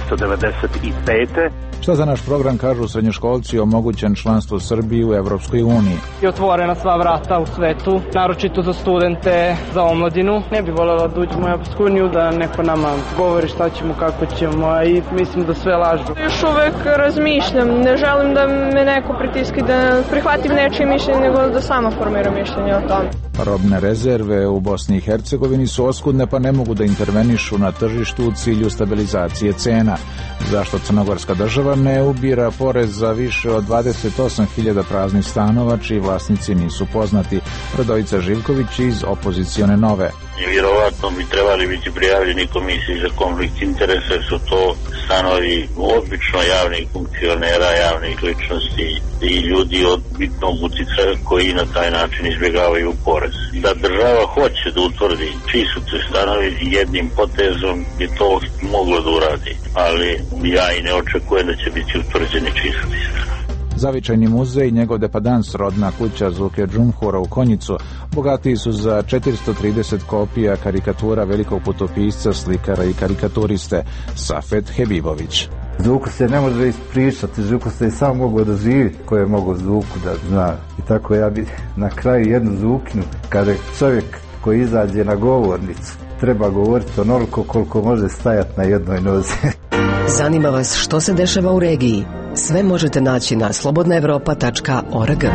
1995. Šta za naš program kažu srednjoškolci o mogućem članstvu Srbije u Evropskoj uniji? I otvorena sva vrata u svetu, naročito za studente, za omladinu. Ne bi voljela da uđemo u Evropsku uniju, da neko nama govori šta ćemo, kako ćemo, a i mislim da sve lažu. Još uvek razmišljam, ne želim da me neko pritiski da prihvatim nečije mišljenje, nego da sama formiram mišljenje o tome. Robne rezerve u Bosni i Hercegovini su oskudne pa ne mogu da intervenišu na tržištu u cilju stabilizacije cena. Zašto crnogorska država ne ubira porez za više od 28.000 praznih stanova čiji vlasnici nisu poznati? Radojica Živković iz opozicione Nove. Vjerovatno bi trebali biti prijavljeni komisiji za konflikt interesa, jer su to stanovi obično javnih funkcionera, javnih ličnosti i ljudi od bitnog uticaja koji na taj način izbjegavaju porez. Da država hoće da utvrdi čiji su te stanovi, jednim potezom bi to moglo da uradi, ali ja i ne očekujem da će biti utvrđeni čiji su ti stanovi. Zavičajni muzej i njegov depadans, rodna kuća Zuke Džumhura u Konjicu, bogatiji su za 430 kopija karikatura velikog putopisca, slikara i karikaturiste Safet Hebibović. Zuku se ne može ispričati, Zuku se i sam mogu doživjeti ko je mogo Zuku da zna. I tako ja bi na kraju jednu Zukinu, kada čovjek koji izađe na govornicu treba govoriti onoliko koliko može stajati na jednoj nozi. Zanima vas što se dešava u regiji? Sve možete naći na slobodnaevropa.org.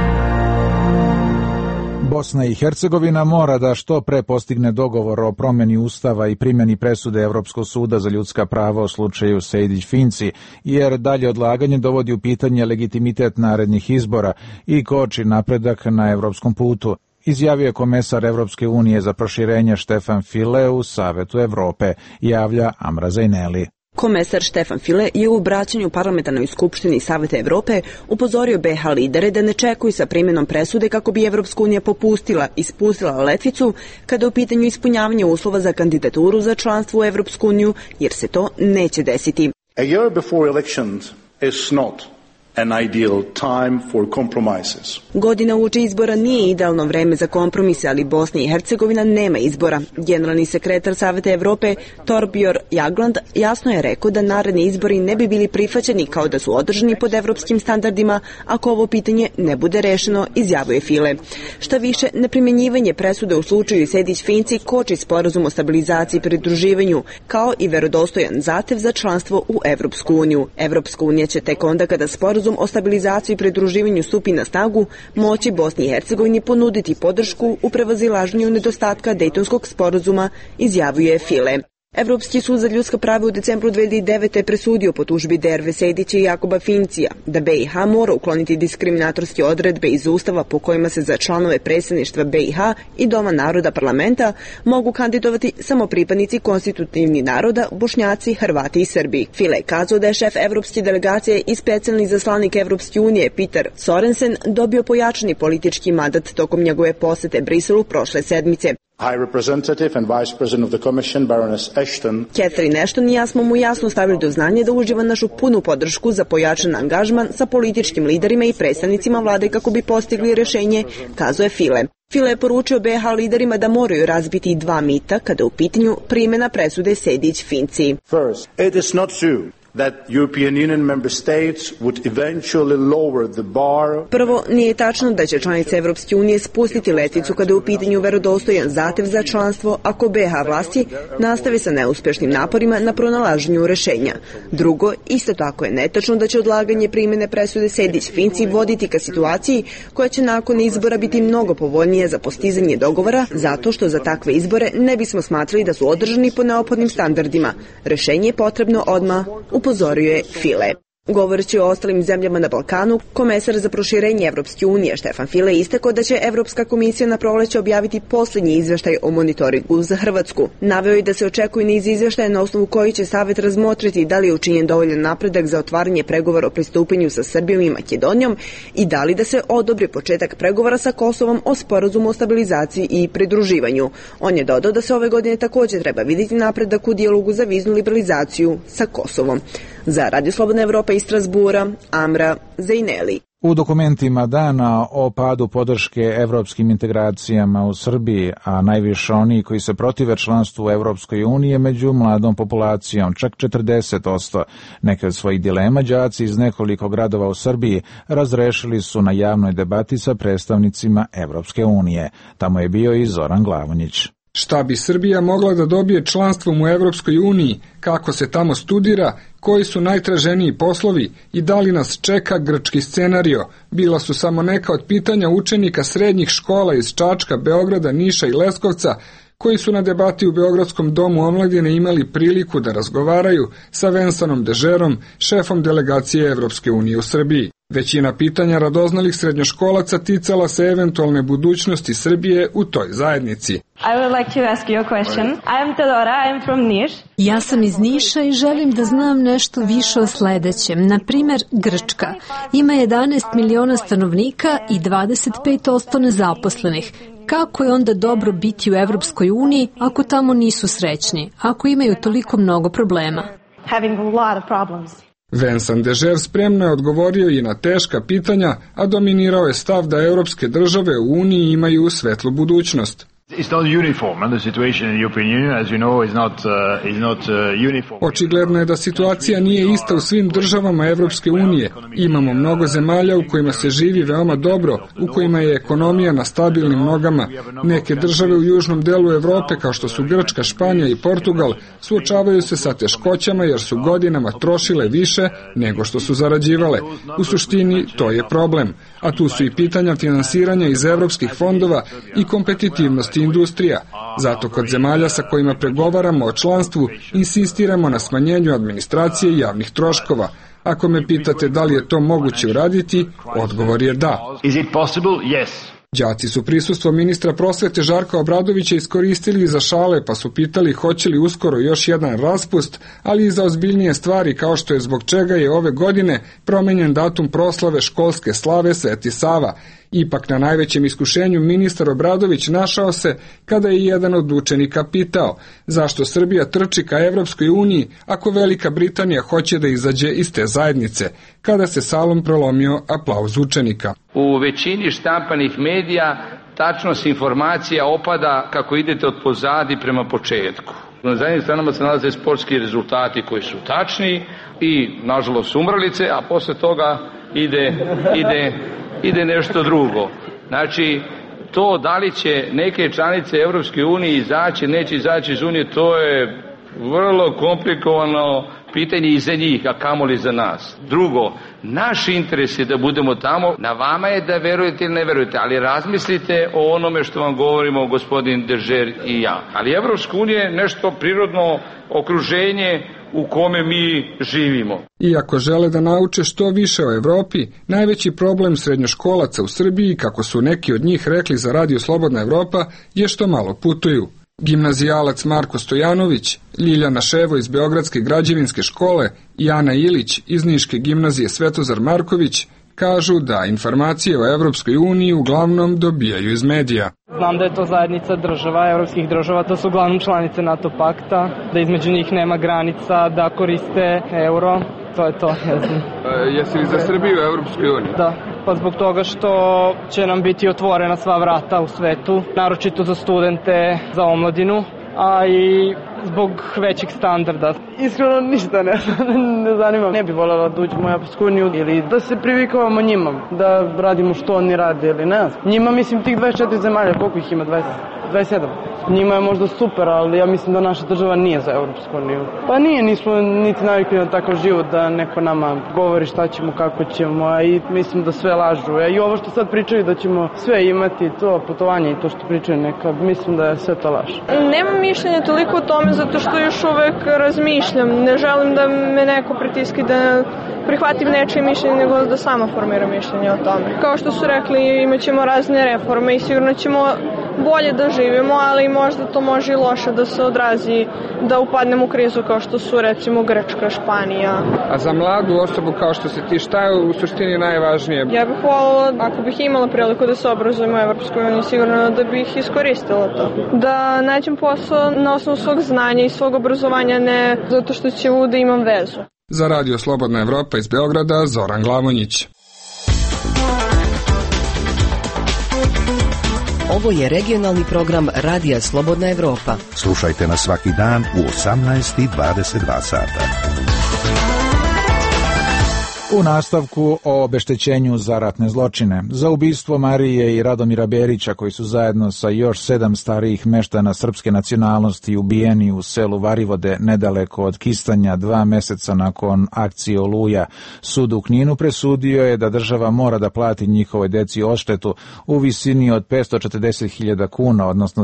Bosna i Hercegovina mora da što pre postigne dogovor o promjeni ustava i primjeni presude Evropskog suda za ljudska prava u slučaju Sejdić-Finci, jer dalje odlaganje dovodi u pitanje legitimitet narednih izbora i koči napredak na evropskom putu, izjavio je komesar Evropske unije za proširenje Štefan File u Savetu Evrope, javlja Amra Zajneli. Komesar Štefan File je u obraćanju parlamentarnoj skupštini Saveta Evrope upozorio BiH lidere da ne čekuju sa primjenom presude kako bi Evropska unija popustila i spustila letvicu kada je u pitanju ispunjavanje uslova za kandidaturu za članstvo u Evropsku uniju, jer se to neće desiti. A year before elections is not an ideal time for compromises. Godina uoči izbora nije idealno vreme za kompromise, ali Bosna i Hercegovina nema izbora. Generalni sekretar Saveta Evrope Torbjörn Jagland jasno je rekao da naredni izbori ne bi bili prihvaćeni kao da su održani pod evropskim standardima ako ovo pitanje ne bude rešeno, izjavio je File. Šta više, neprimjenjivanje presude u slučaju Sejdić-Finci koči sporazum o stabilizaciji i pridruživanju, kao i verodostojan zahtev za članstvo u Evropsku uniju. Evropska unija će tek onda kada sporazum o stabilizaciji i pridruživanju stupi na snagu, moći Bosni i Hercegovini ponuditi podršku u prevazilaženju nedostatka Dejtonskog sporazuma, izjavio je File. Evropski sud za ljudska prava u decembru 2009. presudio po tužbi Derve Sejdića i Jakoba Fincija da BiH mora ukloniti diskriminatorske odredbe iz Ustava po kojima se za članove predsjedništva BiH i Doma naroda parlamenta mogu kandidovati samo pripadnici konstitutivnih naroda, Bošnjaci, Hrvati i Srbi. File je kazao da je šef evropske delegacije i specijalni zaslanik Evropske unije Peter Sorensen dobio pojačani politički mandat tokom njegove posete Briselu prošle sedmice. High Representative and Vice President of the Commission, Baroness Ashton. Catherine Ashton i ja smo mu jasno stavili do znanja da uživa našu punu podršku za pojačan angažman sa političkim liderima i predstavnicima vlade kako bi postigli rešenje, kazuje File. File je poručio BiH liderima da moraju razbiti 2 mita kada je u pitanju primjena presude Sejdić-Finci. First, it is not true that European Union member states would eventually lower the bar. Prvo, nije tačno da će članice Evropske unije spustiti letvicu kada je u pitanju verodostojan zahtev za članstvo ako BiH vlasti nastave sa neuspešnim naporima na pronalaženju rešenja. Drugo, isto tako je netačno da će odlaganje primjene presude Sejdić-Finci voditi ka situaciji koja će nakon izbora biti mnogo povoljnija za postizanje dogovora zato što za takve izbore ne bismo smatrali da su održani po neophodnim standardima. Rešenje je potrebno odmah, upozorio je File. Govoreći o ostalim zemljama na Balkanu, komesar za proširenje Evropske unije Štefan File istakao da će Evropska komisija na proleće objaviti posljednji izveštaj o monitoringu za Hrvatsku. Naveo je da se očekuje niz izveštaja na osnovu koji će Savet razmotriti da li je učinjen dovoljan napredak za otvaranje pregovora o pristupanju sa Srbijom i Makedonijom i da li da se odobri početak pregovora sa Kosovom o sporazumu o stabilizaciji i pridruživanju. On je dodao da se ove godine također treba vidjeti napredak u dijalogu za viznu liberalizaciju sa Kosovom. Za Radio Slobodna Evropa iz Strasbura, Amra Zejneli. U dokumentima dana o padu podrške evropskim integracijama u Srbiji, a najviše oni koji se protive članstvu u Evropskoj uniji među mladom populacijom, čak 40%. Neke od svojih dilema đaci iz nekoliko gradova u Srbiji razrešili su na javnoj debati sa predstavnicima Evropske unije. Tamo je bio i Zoran Glavonjić. Šta bi Srbija mogla da dobije članstvom u Evropskoj uniji, kako se tamo studira, koji su najtraženiji poslovi i da li nas čeka grčki scenario, bila su samo neka od pitanja učenika srednjih škola iz Čačka, Beograda, Niša i Leskovca, koji su na debati u Beogradskom domu omladine imali priliku da razgovaraju sa Vensanom Dežerom, šefom delegacije Evropske unije u Srbiji. Većina pitanja radoznalih srednjoškolaca ticala se eventualne budućnosti Srbije u toj zajednici. I would like to ask you a question. I am Teodora, I am from Niš. Ja sam iz Niša i želim da znam nešto više o sledećem. Na primer, Grčka ima 11 miliona stanovnika i 25% nezaposlenih. Kako je onda dobro biti u Evropskoj uniji ako tamo nisu srećni, ako imaju toliko mnogo problema? Having a lot of problems. Vincent Dežer spremno je odgovorio i na teška pitanja, a dominirao je stav da evropske države u Uniji imaju svetlu budućnost. Očigledno je da situacija nije ista u svim državama Evropske unije. Imamo mnogo zemalja u kojima se živi veoma dobro, u kojima je ekonomija na stabilnim nogama. Neke države u južnom delu Evrope, kao što su Grčka, Španija i Portugal, suočavaju se sa teškoćama jer su godinama trošile više nego što su zarađivale. U suštini to je problem, a tu su i pitanja finansiranja iz evropskih fondova i kompetitivnosti industrija. Zato kod zemalja sa kojima pregovaramo o članstvu insistiramo na smanjenju administracije i javnih troškova. Ako me pitate da li je to moguće uraditi, odgovor je da. Is it possible? Yes. Đaci su prisustvo ministra prosvete Žarka Obradovića iskoristili za šale, pa su pitali hoće li uskoro još jedan raspust, ali i za ozbiljnije stvari kao što je zbog čega je ove godine promenjen datum proslave školske slave Sveti Sava. Ipak na najvećem iskušenju ministar Obradović našao se kada je jedan od učenika pitao zašto Srbija trči ka Evropskoj uniji ako Velika Britanija hoće da izađe iz te zajednice, kada se salom prolomio aplauz učenika. U većini štampanih medija tačnost informacija opada kako idete od pozadi prema početku. Na zadnjim stranama se nalaze sportski rezultati koji su tačni i, nažalost, umrlice, a posle toga ide nešto drugo. Znači, to da li će neke članice Evropske unije izaći, neće izaći iz unije, to je vrlo komplikovano pitanje i za njih, a kamoli za nas. Drugo, naš interes je da budemo tamo, na vama je da verujete ili ne verujete, ali razmislite o onome što vam govorimo gospodin Dežer i ja. Ali Evropska unija je nešto prirodno okruženje u kome mi živimo. Iako žele da nauče što više o Evropi, najveći problem srednjoškolaca u Srbiji, kako su neki od njih rekli za Radio Slobodna Evropa, je što malo putuju. Gimnazijalac Marko Stojanović, Ljiljana Ševo iz Beogradske građevinske škole i Ana Ilić iz Niške gimnazije Svetozar Marković kažu da informacije o Evropskoj uniji uglavnom dobijaju iz medija. Znam da je to zajednica država, evropskih država, to su uglavnom članice NATO pakta, da između njih nema granica, da koriste euro, to je to, ne znam. Jesi li za Srbiju u Evropskoj uniji? Da, pa zbog toga što će nam biti otvorena sva vrata u svetu, naročito za studente, za omladinu, a i zbog većeg standarda. Iskreno ništa ne zanima. Ne bi voljela da uđemo u Evropsku uniju ili da se privikavamo njima, da radimo što oni rade ili ne. Njima, mislim, tih 24 zemalja, koliko ih ima? 27. Njima je možda super, ali ja mislim da naša država nije za Evropsku uniju. Pa nije, nismo niti navikli na takav život da neko nama govori šta ćemo, kako ćemo, a i mislim da sve lažu. I ovo što sad pričaju da ćemo sve imati, to putovanje i to što pričaju neka, mislim da je sve to laž. Nemam mišljenja toliko o tome zato što još uvek razmišljam. Ne želim da me neko pritiski da prihvatim nečije mišljenje, nego da sama formiram mišljenje o tome. Kao što su rekli, imat ćemo razne reforme i sigurno ćemo bolje da živimo, ali možda to može i loše da se odrazi, da upadnemo u krizu kao što su recimo Grčka, Španija. A za mladu osobu kao što si ti, šta je u suštini najvažnije? Ja bih voljela, ako bih imala priliku da se obrazujem u Evropskoj uniji, sigurno da bih iskoristila to. Da nađem posao na osnovu svog znanja i svog obrazovanja, ne zato što će da imam vezu. Za Radio Slobodna Evropa iz Beograda, Zoran Glavonjić. Ovo je regionalni program Radija Slobodna Evropa. Slušajte nas svaki dan u 18:22 sata. U nastavku o obeštećenju za ratne zločine. Za ubistvo Marije i Radomira Berića, koji su zajedno sa još 7 starijih meštana srpske nacionalnosti ubijeni u selu Varivode nedaleko od Kistanja 2 meseca nakon akcije Oluja, sud u Kninu presudio je da država mora da plati njihovoj deci odštetu u visini od 540.000 kuna, odnosno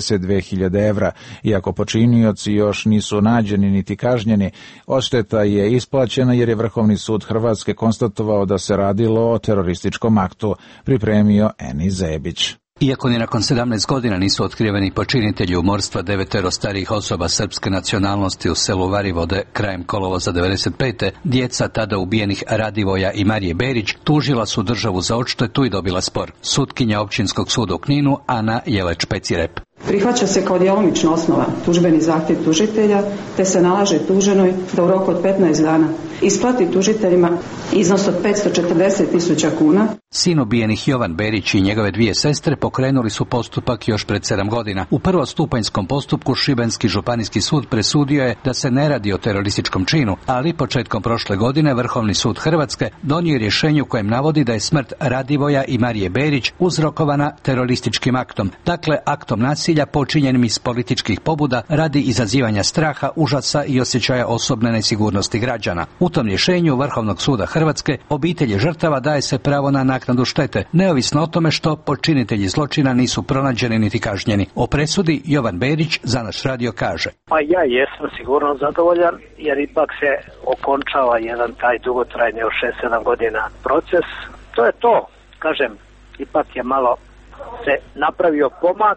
72.000 evra. Iako počinioci još nisu nađeni niti kažnjeni, odšteta je isplaćena jer je Vrhovni sud Hrvatske konstatovao da se radilo o terorističkom aktu, pripremio Eni Zebić. Iako ni nakon 17 godina nisu otkriveni počinitelji umorstva 9 starijih osoba srpske nacionalnosti u selu Varivode krajem kolovoza 95. djeca tada ubijenih Radivoja i Marije Berić tužila su državu za odštetu i dobila spor. Sutkinja Općinskog suda u Kninu Ana Jeleć-Pecirep. Prihvaća se kao djelomično osnova tužbeni zahtjev tužitelja, te se nalaže tuženoj da u roku od 15 dana isplati tužiteljima iznos od 540.000 kuna. Sin ubijenih Jovan Berić i njegove 2 sestre pokrenuli su postupak još pred 7 godina. U prvostupanjskom postupku Šibenski županijski sud presudio je da se ne radi o terorističkom činu, ali početkom prošle godine Vrhovni sud Hrvatske donio je rješenje u kojem navodi da je smrt Radivoja i Marije Berić uzrokovana terorističkim aktom, dakle aktom nasilja počinjenim iz političkih pobuda radi izazivanja straha, užasa i osjećaja osobne nesigurnosti građana. U tom rješenju Vrhovnog suda Hrvatske obitelji žrtava daje se pravo na naknadu štete, neovisno o tome što počinitelji zločina nisu pronađeni niti kažnjeni. O presudi Jovan Berić za naš radio kaže: Pa ja jesam sigurno zadovoljan, jer ipak se okončava jedan taj dugotrajni od 6-7 godina proces. To je to, kažem, ipak je malo se napravio pomak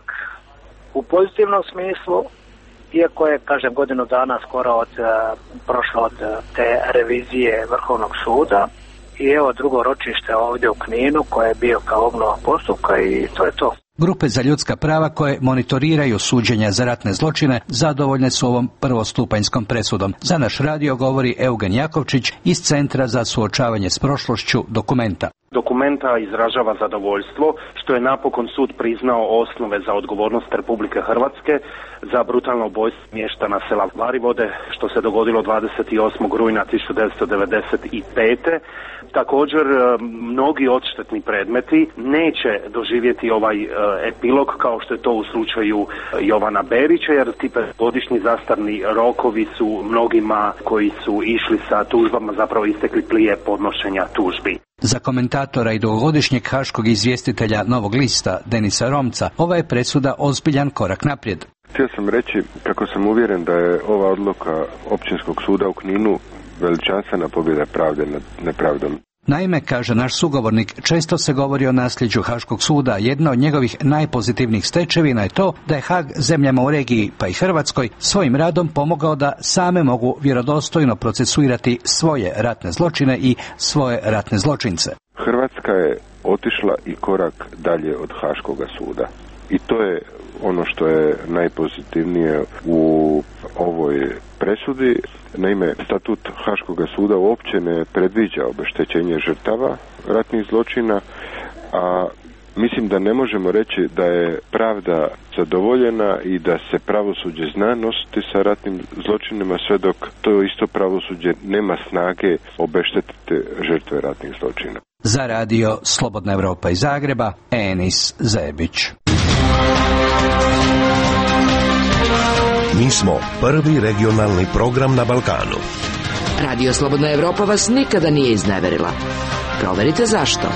u pozitivnom smislu, iako je, kažem, godinu dana skoro prošlo od te revizije Vrhovnog suda. I evo drugo ročište ovdje u Kninu koje je bio kao obnova postupka i to je to. Grupe za ljudska prava koje monitoriraju suđenja za ratne zločine zadovoljne su ovom prvostupanjskom presudom. Za naš radio govori Eugen Jakovčić iz Centra za suočavanje s prošlošću Dokumenta. Dokumenta izražava zadovoljstvo što je napokon sud priznao osnove za odgovornost Republike Hrvatske za brutalno ubojstvo mještana sela Varivode što se dogodilo 28. rujna 1995. Također, mnogi odštetni predmeti neće doživjeti ovaj epilog kao što je to u slučaju Jovana Berića, jer ti godišnji zastarni rokovi su mnogima koji su išli sa tužbama zapravo istekli prije podnošenja tužbi. Za komentatora i dugogodišnjeg haškog izvjestitelja Novog lista Denisa Romca, ova je presuda ozbiljan korak naprijed. Htio sam reći kako sam uvjeren da je ova odluka Općinskog suda u Kninu veličanstvena pobjeda pravde nad nepravdom. Naime, kaže naš sugovornik, često se govori o nasljeđu Haškog suda. Jedna od njegovih najpozitivnijih stečevina je to da je Haag zemljama u regiji, pa i Hrvatskoj, svojim radom pomogao da same mogu vjerodostojno procesuirati svoje ratne zločine i svoje ratne zločince. Hrvatska je otišla i korak dalje od Haškoga suda. I to je ono što je najpozitivnije u ovoj presudi. Naime, statut Haškoga suda uopće ne predviđa obeštećenje žrtava ratnih zločina, a mislim da ne možemo reći da je pravda zadovoljena i da se pravosuđe zna nositi sa ratnim zločinima sve dok to isto pravosuđe nema snage obeštetiti žrtve ratnih zločina. Za radio Slobodna Evropa iz Zagreba, Enis Zebić. Mi smo prvi regionalni program na Balkanu. Radio Slobodna Evropa vas nikada nije izneverila. Proverite zašto.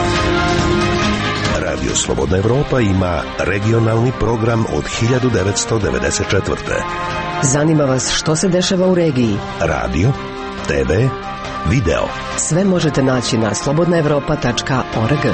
Radio Slobodna Evropa ima regionalni program od 1994. Zanima vas što se dešava u regiji? Radio, TV, video. Sve možete naći na slobodnaevropa.org.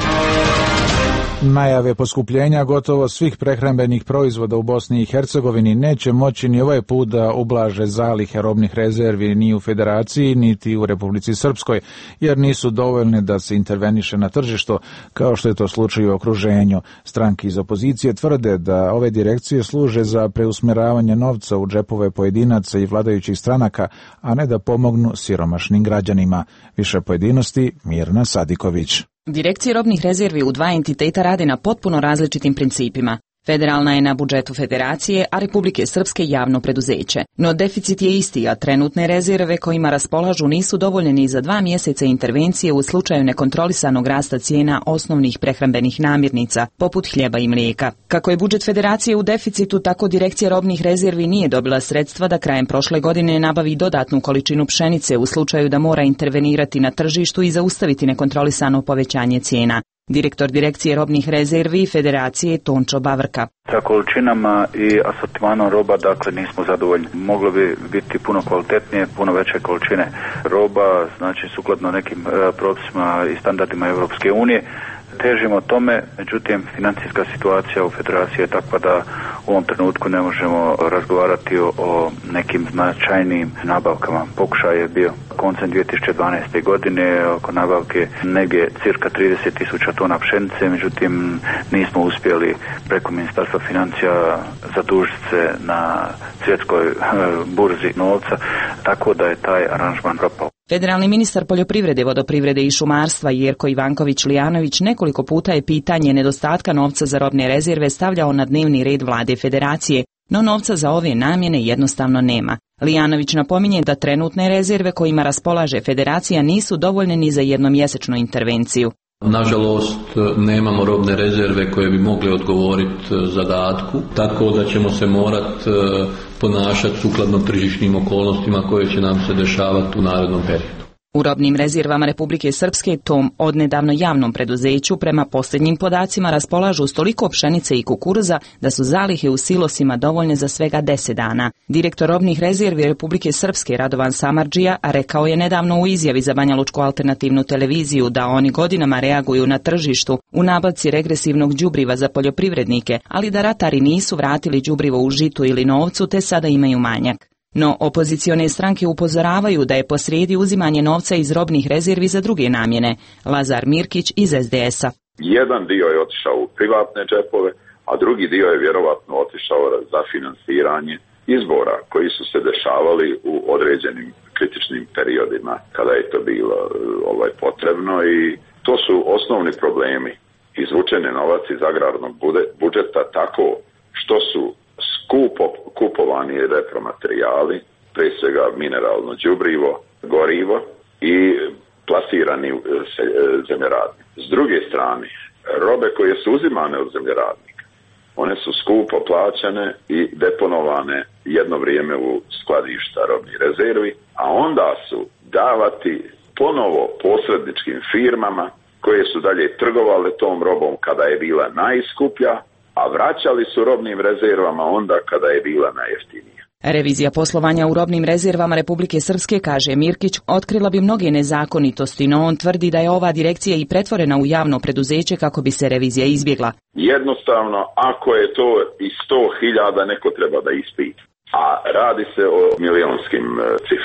Najave poskupljenja gotovo svih prehrambenih proizvoda u Bosni i Hercegovini neće moći ni ovaj put da ublaže zalihe robnih rezervi ni u Federaciji niti u Republici Srpskoj, jer nisu dovoljne da se interveniše na tržištu, kao što je to slučaj u okruženju. Stranke iz opozicije tvrde da ove direkcije služe za preusmeravanje novca u džepove pojedinaca i vladajućih stranaka, a ne da pomognu siromašnim građanima. Više pojedinosti Mirna Sadiković. Direkcije robnih rezervi u dva entiteta rade na potpuno različitim principima. Federalna je na budžetu Federacije, a Republike Srpske javno preduzeće. No deficit je isti, a trenutne rezerve kojima raspolažu nisu dovoljne ni za 2 mjeseca intervencije u slučaju nekontrolisanog rasta cijena osnovnih prehrambenih namirnica, poput hljeba i mlijeka. Kako je budžet Federacije u deficitu, tako Direkcija robnih rezervi nije dobila sredstva da krajem prošle godine nabavi dodatnu količinu pšenice u slučaju da mora intervenirati na tržištu i zaustaviti nekontrolisano povećanje cijena. Direktor Direkcije robnih rezervi Federacije Tončo Bavrka. Sa količinama i asortimanom roba, dakle, nismo zadovoljni. Moglo bi biti puno kvalitetnije, puno veće količine roba, znači sukladno nekim propisima i standardima Europske unije. Težimo tome, međutim, financijska situacija u Federaciji je takva da u ovom trenutku ne možemo razgovarati o nekim značajnijim nabavkama. Pokušaj je bio koncem 2012. godine oko nabavke negdje cirka 30.000 tona pšenice, međutim nismo uspjeli preko Ministarstva financija zadužiti se na svjetskoj burzi novca, tako da je taj aranžman propao. Federalni ministar poljoprivrede, vodoprivrede i šumarstva Jerko Ivanković-Lijanović nekoliko puta je pitanje nedostatka novca za robne rezerve stavljao na dnevni red vlade Federacije, no novca za ove namjene jednostavno nema. Lijanović napominje da trenutne rezerve kojima raspolaže Federacija nisu dovoljne ni za jednomjesečnu intervenciju. Nažalost, nemamo robne rezerve koje bi mogle odgovoriti zadatku, tako da ćemo se morati ponašati sukladno tržišnim okolnostima koje će nam se dešavati u narednom periodu. U robnim rezervama Republike Srpske, tom odnedavno javnom preduzeću, prema posljednjim podacima raspolažu toliko pšenice i kukuruza da su zalihe u silosima dovoljne za svega 10 dana. Direktor robnih rezervi Republike Srpske Radovan Samardžija rekao je nedavno u izjavi za Banjalučku alternativnu televiziju da oni godinama reaguju na tržištu u nabavci regresivnog đubriva za poljoprivrednike, ali da ratari nisu vratili đubrivo u žitu ili novcu te sada imaju manjak. No opozicione stranke upozoravaju da je posrijedi uzimanje novca iz robnih rezervi za druge namjene. Lazar Mirkić iz SDS-a. Jedan dio je otišao u privatne džepove, a drugi dio je vjerovatno otišao za finansiranje izbora koji su se dešavali u određenim kritičnim periodima kada je to bilo potrebno, i to su osnovni problemi. Izvučen je novac iz agrarnog budžeta tako što su skupo kupovani repromaterijali, prije svega mineralno đubrivo, gorivo i plasirani zemljoradnik. S druge strane, robe koje su uzimane od zemljoradnika, one su skupo plaćane i deponovane jedno vrijeme u skladišta robnih rezervi, a onda su davati ponovo posredničkim firmama koje su dalje trgovale tom robom kada je bila najskuplja, a vraćali su robnim rezervama onda kada je bila najjeftinija. Revizija poslovanja u robnim rezervama Republike Srpske, kaže Mirkić, otkrila bi mnoge nezakonitosti, no on tvrdi da je ova direkcija i pretvorena u javno preduzeće kako bi se revizija izbjegla. Jednostavno, ako je to i 100.000, neko treba da ispita. A radi se o milionskim ciframa.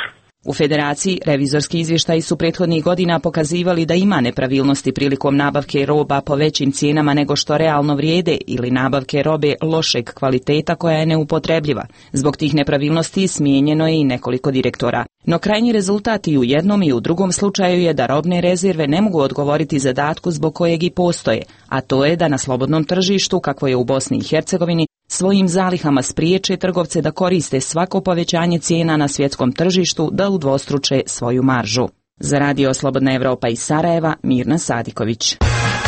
U Federaciji revizorski izvještaji su prethodnih godina pokazivali da ima nepravilnosti prilikom nabavke roba po većim cijenama nego što realno vrijede ili nabavke robe lošeg kvaliteta koja je neupotrebljiva. Zbog tih nepravilnosti smijenjeno je i nekoliko direktora. No krajnji rezultat i u jednom i u drugom slučaju je da robne rezerve ne mogu odgovoriti zadatku zbog kojeg i postoje, a to je da na slobodnom tržištu, kakvo je u Bosni i Hercegovini, svojim zalihama spriječe trgovce da koriste svako povećanje cijena na svjetskom tržištu da udvostruče svoju maržu. Za Radio Slobodna Evropa iz Sarajeva, Mirna Sadiković.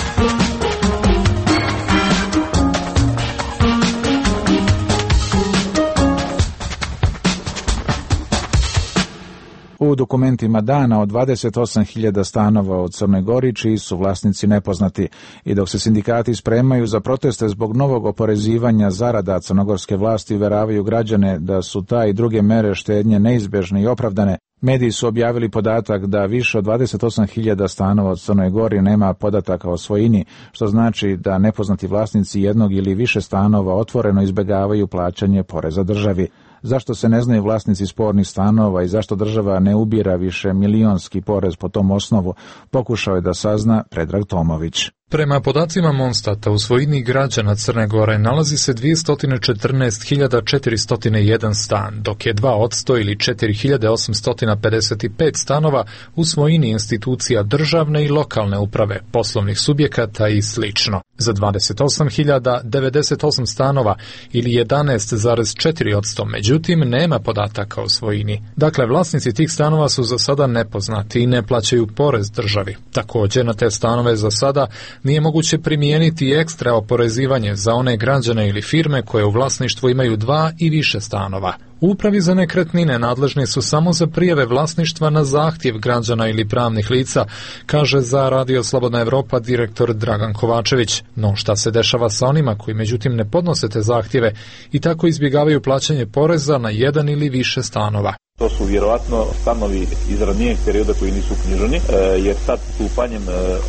U dokumentima dana od 28.000 stanova u Crnoj Gori čiji su vlasnici nepoznati i dok se sindikati spremaju za proteste zbog novog oporezivanja zarada, crnogorske vlasti uveravaju građane da su ta i druge mere štednje neizbježne i opravdane. Mediji su objavili podatak da više od 28.000 stanova u Crnoj Gori nema podataka o svojini, što znači da nepoznati vlasnici jednog ili više stanova otvoreno izbjegavaju plaćanje poreza državi. Zašto se ne znaju vlasnici spornih stanova i zašto država ne ubira više milionski porez po tom osnovu, pokušao je da sazna Predrag Tomović. Prema podacima Monstata, u svojini građana Crne Gore nalazi se 214.401 stan, dok je 2% ili 4.855 stanova u svojini institucija državne i lokalne uprave, poslovnih subjekata i sl. Za 28.098 stanova ili 11,4%, međutim nema podataka o svojini. Dakle, vlasnici tih stanova su za sada nepoznati i ne plaćaju porez državi. Također, na te stanove za sada nije moguće primijeniti ekstra oporezivanje za one građane ili firme koje u vlasništvu imaju 2 i više stanova. U Upravi za nekretnine nadležni su samo za prijave vlasništva na zahtjev građana ili pravnih lica, kaže za Radio Slobodna Evropa direktor Dragan Kovačević. No šta se dešava sa onima koji međutim ne podnose te zahtjeve i tako izbjegavaju plaćanje poreza na jedan ili više stanova? To su vjerovatno stanovi iz ranijeg perioda koji nisu uknjiženi, jer sad stupanjem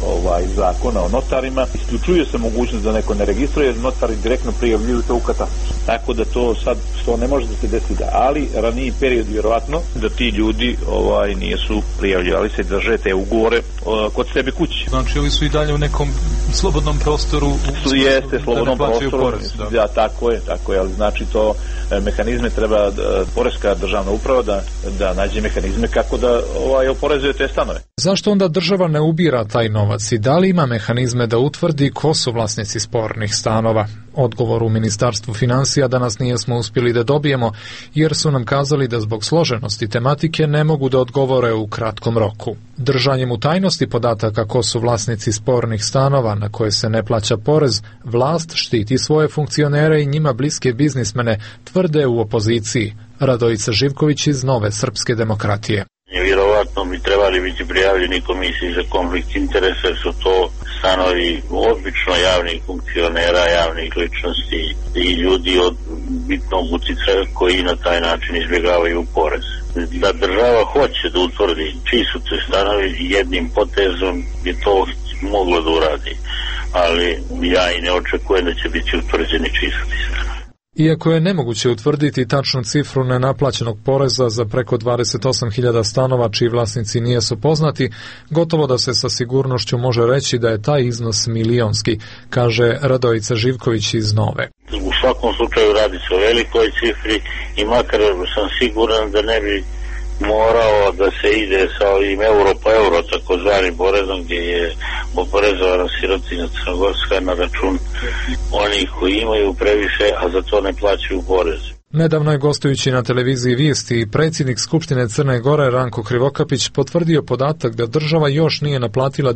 zakona o notarima isključuje se mogućnost da neko ne registruje, jer notari direktno prijavljuju to u katastru. Tako da to sad što ne može da se desi, ali raniji period vjerovatno da ti ljudi nisu prijavljivali se, drže te ugovore kod sebe kući. Znači ovi su i dalje u nekom slobodnom prostoru, jeste slobodnom prostoru. Da, tako je, ali znači to mehanizme treba poreska državna uprava da nađe mehanizme kako da oporezuje te stanove. Zašto onda država ne ubira taj novac i da li ima mehanizme da utvrdi ko su vlasnici spornih stanova? Odgovor u Ministarstvu financija danas nijesmo uspjeli da dobijemo, jer su nam kazali da zbog složenosti tematike ne mogu da odgovore u kratkom roku. Držanjem u tajnosti podataka ko su vlasnici spornih stanova na koje se ne plaća porez, vlast štiti svoje funkcionere i njima bliske biznismene, tvrde u opoziciji. Radojica Živković iz Nove srpske demokratije. Vjerovatno bi trebali biti prijavljeni komisiji za konflikt interesa, jer su to stanovi obično javnih funkcionera, javnih ličnosti i ljudi od bitnog utjecaja koji na taj način izbjegavaju porez. Da država hoće da utvrdi čiji su te stanovi, jednim potezom je to moglo da uradi, ali ja i ne očekujem da će biti utvrđeni čiji su ti stanovi. Iako je nemoguće utvrditi tačnu cifru nenaplaćenog poreza za preko 28.000 stanova čiji vlasnici nisu poznati, gotovo da se sa sigurnošću može reći da je taj iznos milionski, kaže Radojica Živković iz Nove. U svakom slučaju radi se o velikoj cifri i makar sam siguran da ne bi morao da se ide sa ovim euro po euro, takozvanim porezom, gdje je oporezovana sirotinja crnogorska na račun onih koji imaju previše, a za to ne plaćaju porez. Nedavno je gostujući na televiziji Vijesti predsjednik Skupštine Crne Gore Ranko Krivokapić potvrdio podatak da država još nije naplatila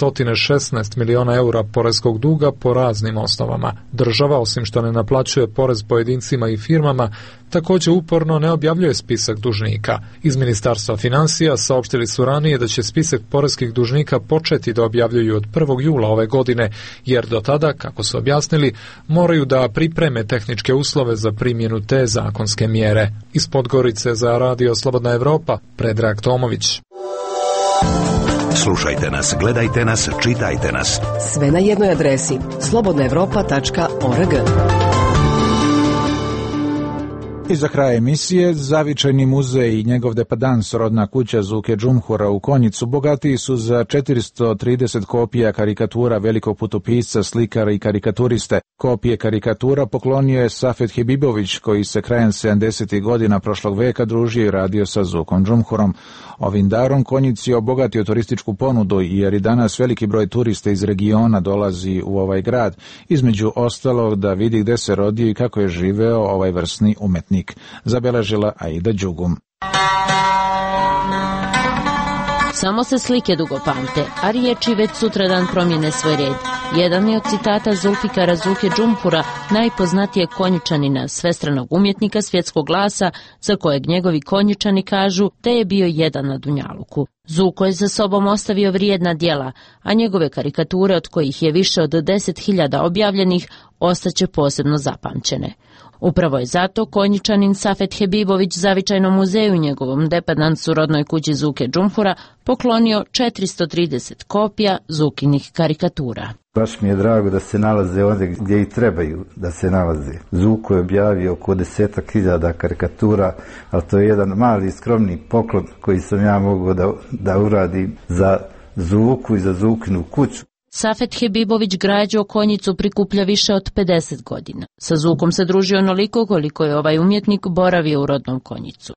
216 miliona eura poreskog duga po raznim osnovama. Država, osim što ne naplaćuje porez pojedincima i firmama, također uporno ne objavljuje spisak dužnika. Iz Ministarstva financija saopštili su ranije da će spisak poreskih dužnika početi da objavljuju od 1. jula ove godine, jer do tada, kako su objasnili, moraju da pripreme tehničke uslove za primjenu te zakonske mjere. Iz Podgorice za Radio Slobodna Evropa, Predrag Tomović. Slušajte nas, gledajte nas, čitajte nas. Sve na jednoj adresi slobodnaevropa.org. I za kraj emisije, Zavičajni muzej i njegov depadans, rodna kuća Zuke Džumhura u Konjicu, bogatiji su za 430 kopija karikatura velikog putopisca, slikara i karikaturiste. Kopije karikatura poklonio je Safet Hebibović, koji se krajem 70. godina prošlog veka družio i radio sa Zukom Džumhurom. Ovim darom Konjic je obogatio turističku ponudu, jer i danas veliki broj turista iz regiona dolazi u ovaj grad, između ostalog da vidi gde se rodio i kako je živeo ovaj vrsni umetnik, zabeležila Aida Đugum. Samo se slike dugo pamte, a riječi već sutradan promijene svoj red. Jedan je od citata Zulfikara Zuke Džumhura, najpoznatijeg Konjičanina, svestranog umjetnika svjetskog glasa, za kojeg njegovi Konjičani kažu da je bio jedan na dunjaluku. Zuko je za sobom ostavio vrijedna djela, a njegove karikature, od kojih je više od 10.000 objavljenih, ostaće posebno zapamćene. Upravo je zato Konjičanin Safet Hebibović Zavičajnom muzeju i njegovom depadansu rodnoj kući Zuke Džumhura poklonio 430 kopija Zukinih karikatura. Baš mi je drago da se nalaze ovdje gdje i trebaju da se nalaze. Zuko je objavio oko 10.000 karikatura, ali to je jedan mali skromni poklon koji sam ja mogao da uradim za Zuku i za Zukinu kuću. Safet Hebibović građu o Konjicu prikuplja više od 50 godina. Sa Zukom se družio onoliko koliko je ovaj umjetnik boravio u rodnom Konjicu.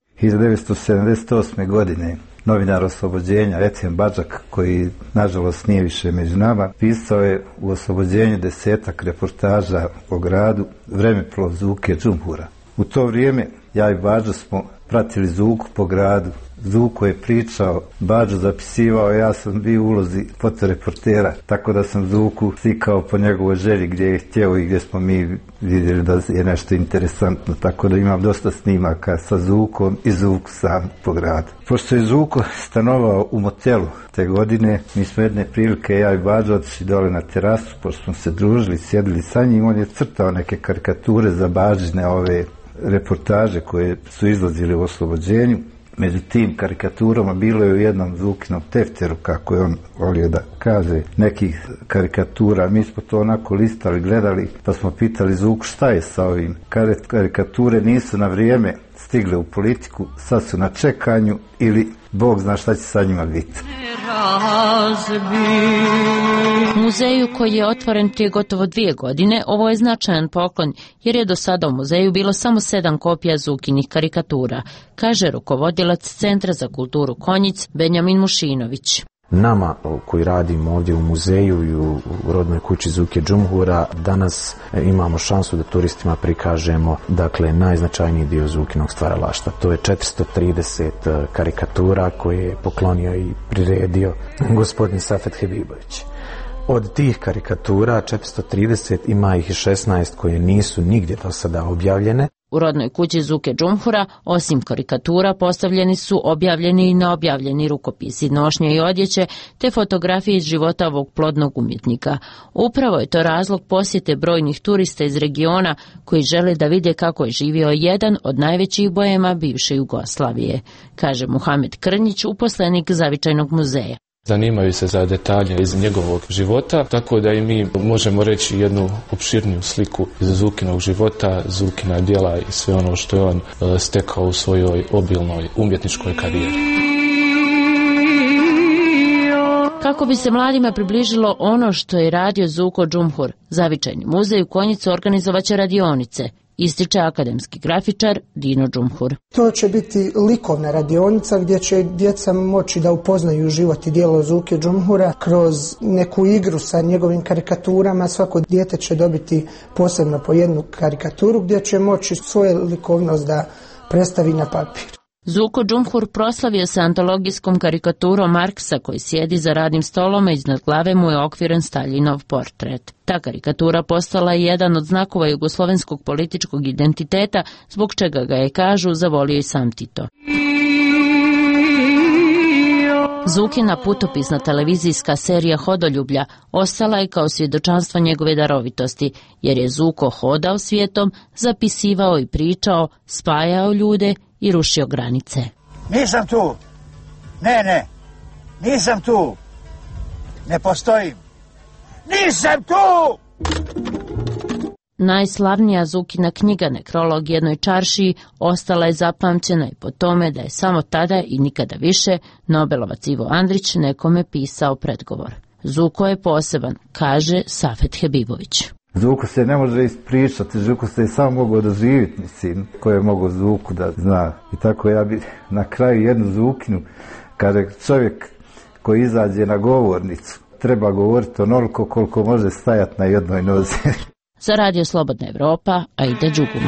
1978. godine novinar Oslobođenja Etijen Badžak, koji nažalost nije više među nama, pisao je u Oslobođenju 10-ak reportaža o gradu, vremeplov Zuke Džumhura. U to vrijeme ja i Badžo smo pratili Zuku po gradu. Zuko je pričao, Badžo zapisivao, ja sam bio u ulozi fotoreportera, tako da sam Zuku slikao po njegovoj želji gdje je htjeo i gdje smo mi vidjeli da je nešto interesantno, tako da imam dosta snimaka sa Zukom i Zuku sam po gradu. Pošto je Zuko stanovao u motelu te godine, mi smo jedne prilike, ja i Badžo, otišli dole na terasu, pošto smo se družili, sjedili sa njim, on je crtao neke karikature za Badžine ove reportaže koje su izlazili u Oslobođenju. Među tim karikaturama bilo je u jednom Zukinom tefteru, kako je on volio da kaže, nekih karikatura. Mi smo to onako listali, gledali, pa smo pitali Zuku šta je sa ovim. Karikature nisu na vrijeme stigle u politiku, sad su na čekanju ili Bog zna šta će sa njima biti. Muzeju koji je otvoren prije gotovo 2 godine, ovo je značajan poklon, jer je do sada u muzeju bilo samo 7 kopija Zukinih karikatura, kaže rukovodilac Centra za kulturu Konjic Benjamin Mušinović. Nama koji radimo ovdje u muzeju i u rodnoj kući Zuke Džumhura danas imamo šansu da turistima prikažemo najznačajniji dio Zukinog stvaralaštva. To je 430 karikatura koje je poklonio i priredio gospodin Safet Hebibović. Od tih karikatura 430 ima ih 16 koje nisu nigdje do sada objavljene. U rodnoj kući Zuke Džumhura, osim karikatura, postavljeni su objavljeni i neobjavljeni rukopisi, nošnje i odjeće, te fotografije iz života ovog plodnog umjetnika. Upravo je to razlog posjete brojnih turista iz regiona koji žele da vide kako je živio jedan od najvećih boema bivše Jugoslavije, kaže Muhamed Krnjić, uposlenik Zavičajnog muzeja. Zanimaju se za detalje iz njegovog života, tako da i mi možemo reći jednu opširniju sliku iz Zukinog života, Zukina djela i sve ono što je on stekao u svojoj obilnoj umjetničkoj karijeri. Kako bi se mladima približilo ono što je radio Zuko Džumhur, Zavičajni muzej u Konjicu organizovaće radionice, ističe akademski grafičar Dino Džumhur. To će biti likovna radionica gdje će djeca moći da upoznaju život i djelo Zuke Džumhura kroz neku igru sa njegovim karikaturama. Svako dijete će dobiti posebno po jednu karikaturu gdje će moći svoju likovnost da predstavi na papir. Zuko Džumhur proslavio se antologijskom karikaturom Marksa koji sjedi za radnim stolom, a iznad glave mu je okviren Staljinov portret. Ta karikatura postala je jedan od znakova jugoslovenskog političkog identiteta, zbog čega ga je, kažu, zavolio i sam Tito. Zukina putopisna televizijska serija Hodoljublja ostala je kao svjedočanstvo njegove darovitosti, jer je Zuko hodao svijetom, zapisivao i pričao, spajao ljude i rušio granice. Nisam tu. Ne. Nisam tu. Ne postojim. Nisam tu! Najslavnija Zukina knjiga Nekrolog jednoj čaršiji ostala je zapamćena i po tome da je samo tada i nikada više Nobelovac Ivo Andrić nekome pisao predgovor. Zuko je poseban, kaže Safet Hebibović. Zuku se ne može ispričati, Zuku se je samo mogao doživjeti, mislim, ko je mogao Zuku da zna. I tako ja bi na kraju jednu Zukinu, kaže čovjek koji izađe na govornicu, treba govoriti onoliko koliko može stajati na jednoj nozi. Za Radio Slobodna Evropa, Aida Đuguma.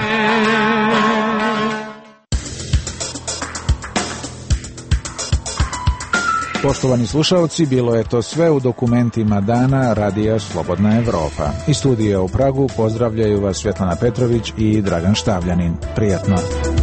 Poštovani slušalci, bilo je to sve u dokumentima dana Radija Slobodna Evropa. Iz studija u Pragu pozdravljaju vas Svetlana Petrović i Dragan Štavljanin. Prijatno.